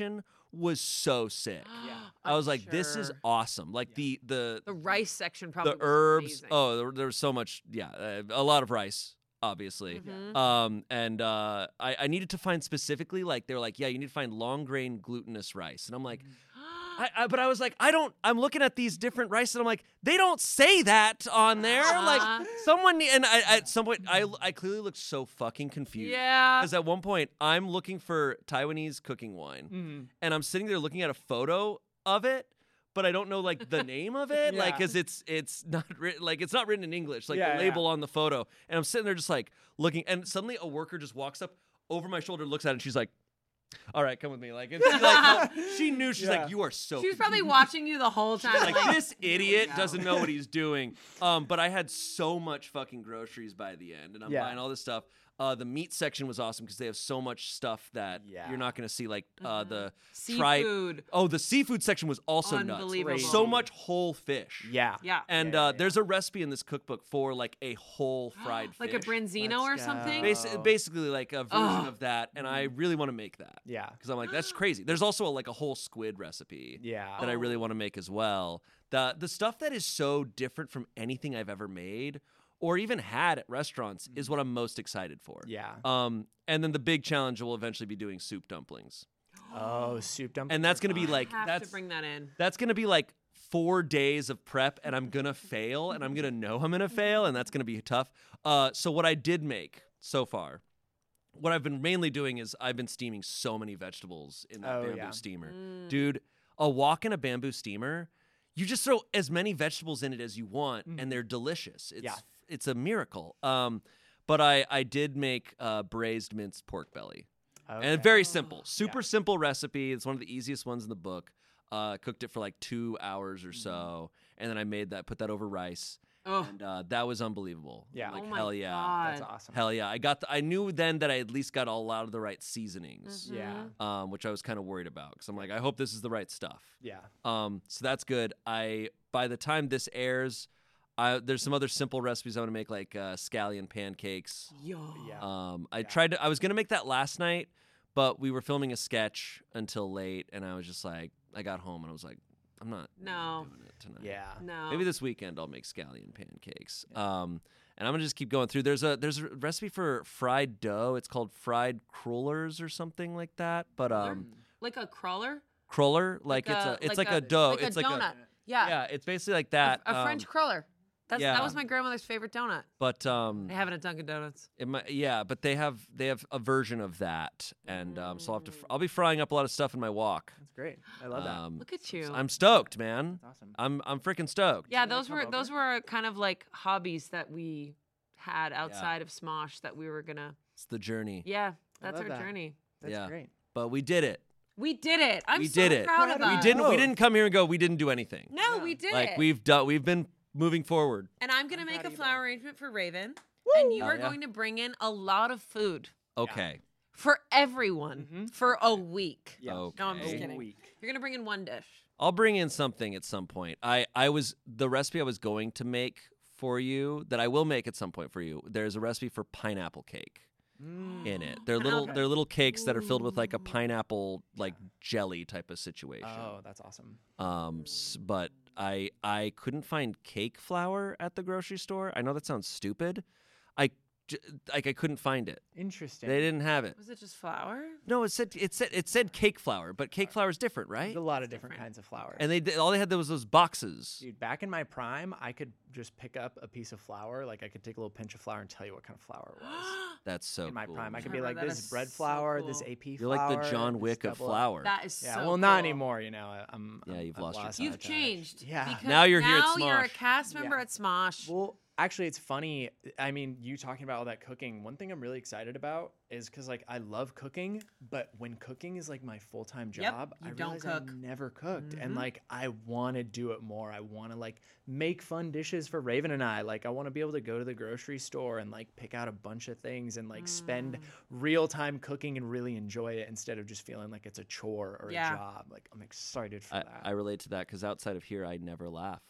was so sick. Yeah. I I'm was like, this is sure. awesome. Like the the The rice section probably the was herbs. amazing. Oh, there, there was so much. Yeah, uh, a lot of rice, obviously. Mhm. Um, and uh, I, I needed to find specifically like they were like, yeah, you need to find long grain glutinous rice, and I'm like. I, I, but I was like, I don't. I'm looking at these different rices, and I'm like, they don't say that on there. Uh-huh. Like, someone. ne- And I, at some point, I, I clearly looked so fucking confused. Yeah. Because at one point, I'm looking for Taiwanese cooking wine, Mhm. and I'm sitting there looking at a photo of it, but I don't know like the name of it, like, Yeah. cause it's it's not written like it's not written in English, like Yeah, the yeah. label on the photo, and I'm sitting there just like looking, and suddenly a worker just walks up over my shoulder, looks at it, and she's like. All right, come with me. Like, and she, like she knew. She's Yeah. like, you are so. She was confused." probably watching you the whole time. Like this idiot go. doesn't know what he's doing. Um, but I had so much fucking groceries by the end, and I'm Yeah. buying all this stuff. Uh, the meat section was awesome because they have so much stuff that Yeah. you're not going to see. Like uh, the Seafood. Tri- oh, the seafood section was also nuts. Unbelievable. So much whole fish. Yeah. Yeah. And Yeah, uh, yeah, there's a recipe in this cookbook for like a whole fried Like fish. a branzino or Let's something. go. Basi- basically like a version Ugh. of that, and I really want to make that. Yeah. Because I'm like, that's crazy. There's also like a whole squid recipe Yeah. that I really Oh. want to make as well. The the stuff that is so different from anything I've ever made or even had at restaurants is what I'm most excited for. Yeah. Um, and then the big challenge will eventually be doing soup dumplings, Oh, soup dumplings. and that's gonna be I like have that's to bring that in. that's gonna be like four days of prep, and I'm gonna fail, and I'm gonna know I'm gonna fail, and that's gonna be tough. Uh, so what I did make so far. What I've been mainly doing is I've been steaming so many vegetables in that Oh, bamboo yeah. steamer. Mm. Dude, a wok in a bamboo steamer, you just throw as many vegetables in it as you want, Mhm. and they're delicious. It's Yeah. it's a miracle. Um, but I I did make uh, braised minced pork belly, Okay. and very simple, super Yeah. simple recipe. It's one of the easiest ones in the book. Uh, cooked it for like two hours or Mm-hmm. so, and then I made that, put that over rice, Oh, and uh, that was unbelievable. Yeah. like oh my hell yeah. God. That's awesome. Hell yeah! I got. The, I knew then that I at least got a lot of the right seasonings, Mhm. Yeah. um, which I was kind of worried about because I'm like, I hope this is the right stuff. Yeah. Um, so that's good. I by the time this airs, I, there's some other simple recipes I want to make, like uh, scallion pancakes. Yo. Yeah. Um, I Yeah. tried to. I was gonna make that last night, but we were filming a sketch until late, and I was just like, I got home and I was like, I'm not No. doing it tonight. Yeah. No. Maybe this weekend I'll make scallion pancakes. Um, and I'm gonna just keep going through. There's a there's a recipe for fried dough. It's called fried crullers or something like that. But um, Like a crawler. cruller, like, it's a it's like, a, dough. Like it's a like donut. a yeah. yeah. It's basically like A, that. a French um, cruller. That's, yeah. That was my grandmother's favorite donut. But um, They have it at Dunkin' Donuts. it might, yeah. But they have they have a version of that, and um, so I'll have to. Fr- I'll be frying up a lot of stuff in my wok. That's great. I love that. Um, Look at you. I'm stoked, man. That's awesome. I'm I'm freaking stoked. yeah, you wanna those come were over? those were kind of like hobbies that we had outside of Smosh that we were gonna. It's the journey. Yeah, I that's love our that. journey. That's yeah. great. But we did it. We did it. I'm We so did it. proud of Proud of us. We didn't. We Oh. didn't come here and go. We didn't do anything. No, Yeah. we did Like it. we've done. We've been moving forward. and I'm gonna I'm make proud a of you flower both. arrangement for Raven, and you Oh, are yeah. going to bring in a lot of food Okay. for everyone Mhm. for a week. Yeah. Okay. No, I'm just A kidding. week. You're gonna bring in one dish. I'll bring in something at some point. I I was the recipe I was going to make for you that I will make at some point for you. There's a recipe for pineapple cake Mm. in it. They're little Okay. they're little cakes that are filled with like a pineapple like jelly type of situation. Oh, that's awesome. Um, s- but I I couldn't find cake flour at the grocery store. I know that sounds stupid. I j- like I couldn't find it. Interesting. They didn't have it. Was it just flour? No, it said it said it said cake flour, but cake flour is different, right? There's a lot of different, different. kinds of flour. And they did, all they had there was those boxes. Dude, back in my prime, I could just pick up a piece of flour. Like I could take a little pinch of flour and tell you what kind of flour it was. That's so in my cool. prime, I could be Trevor, like, that this is is bread so flour, this cool. A P You're flour. like the John this Wick of double- flour. That is Yeah, so well, not cool. anymore. You know, I- I'm. Yeah, I'm- you've I've lost your lost You've my touch. changed. Yeah. because Now you're here at Now you're a Smosh. cast member Yeah. at Smosh. Well, actually, it's funny. I mean, you talking about all that cooking. One thing I'm really excited about is because, like, I love cooking, but when cooking is like my full time Yep, job, you I don't realize cook. I never cooked, Mhm. and like I want to do it more. I want to like make fun dishes for Raven and I. Like, I want to be able to go to the grocery store and like pick out a bunch of things and like spend Mm. real time cooking and really enjoy it instead of just feeling like it's a chore or Yeah. a job. Like, I'm excited for I, that. I relate to that because outside of here, I never laugh.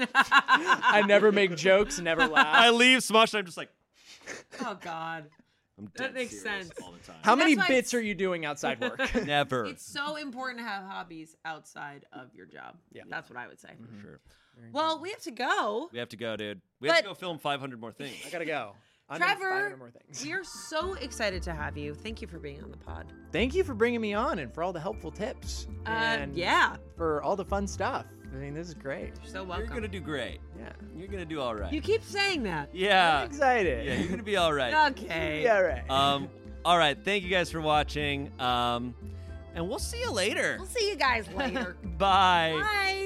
I never make jokes, never laugh. I leave Smosh and I'm just like, Oh God. I'm That dead makes serious sense. all the time. How That's many why bits it's- are you doing outside work? Never. It's so important to have hobbies outside of your job. Yeah. That's what I would say. For sure. Well, we have to go. We have to go, dude. We have to But- go film five hundred more things. I gotta go. I'm in five Trevor, hundred more things. we are so excited to have you. Thank you for being on the pod. Thank you for bringing me on and for all the helpful tips. Uh, and yeah, for all the fun stuff. I mean, this is great. you're so You're welcome. gonna do great. Yeah. You're gonna do all right. You keep saying that. yeah. I'm excited. Yeah, you're gonna be all right. Okay. Yeah, right. Um, all right. Thank you guys for watching. Um, and we'll see you later. We'll see you guys later. Bye. Bye.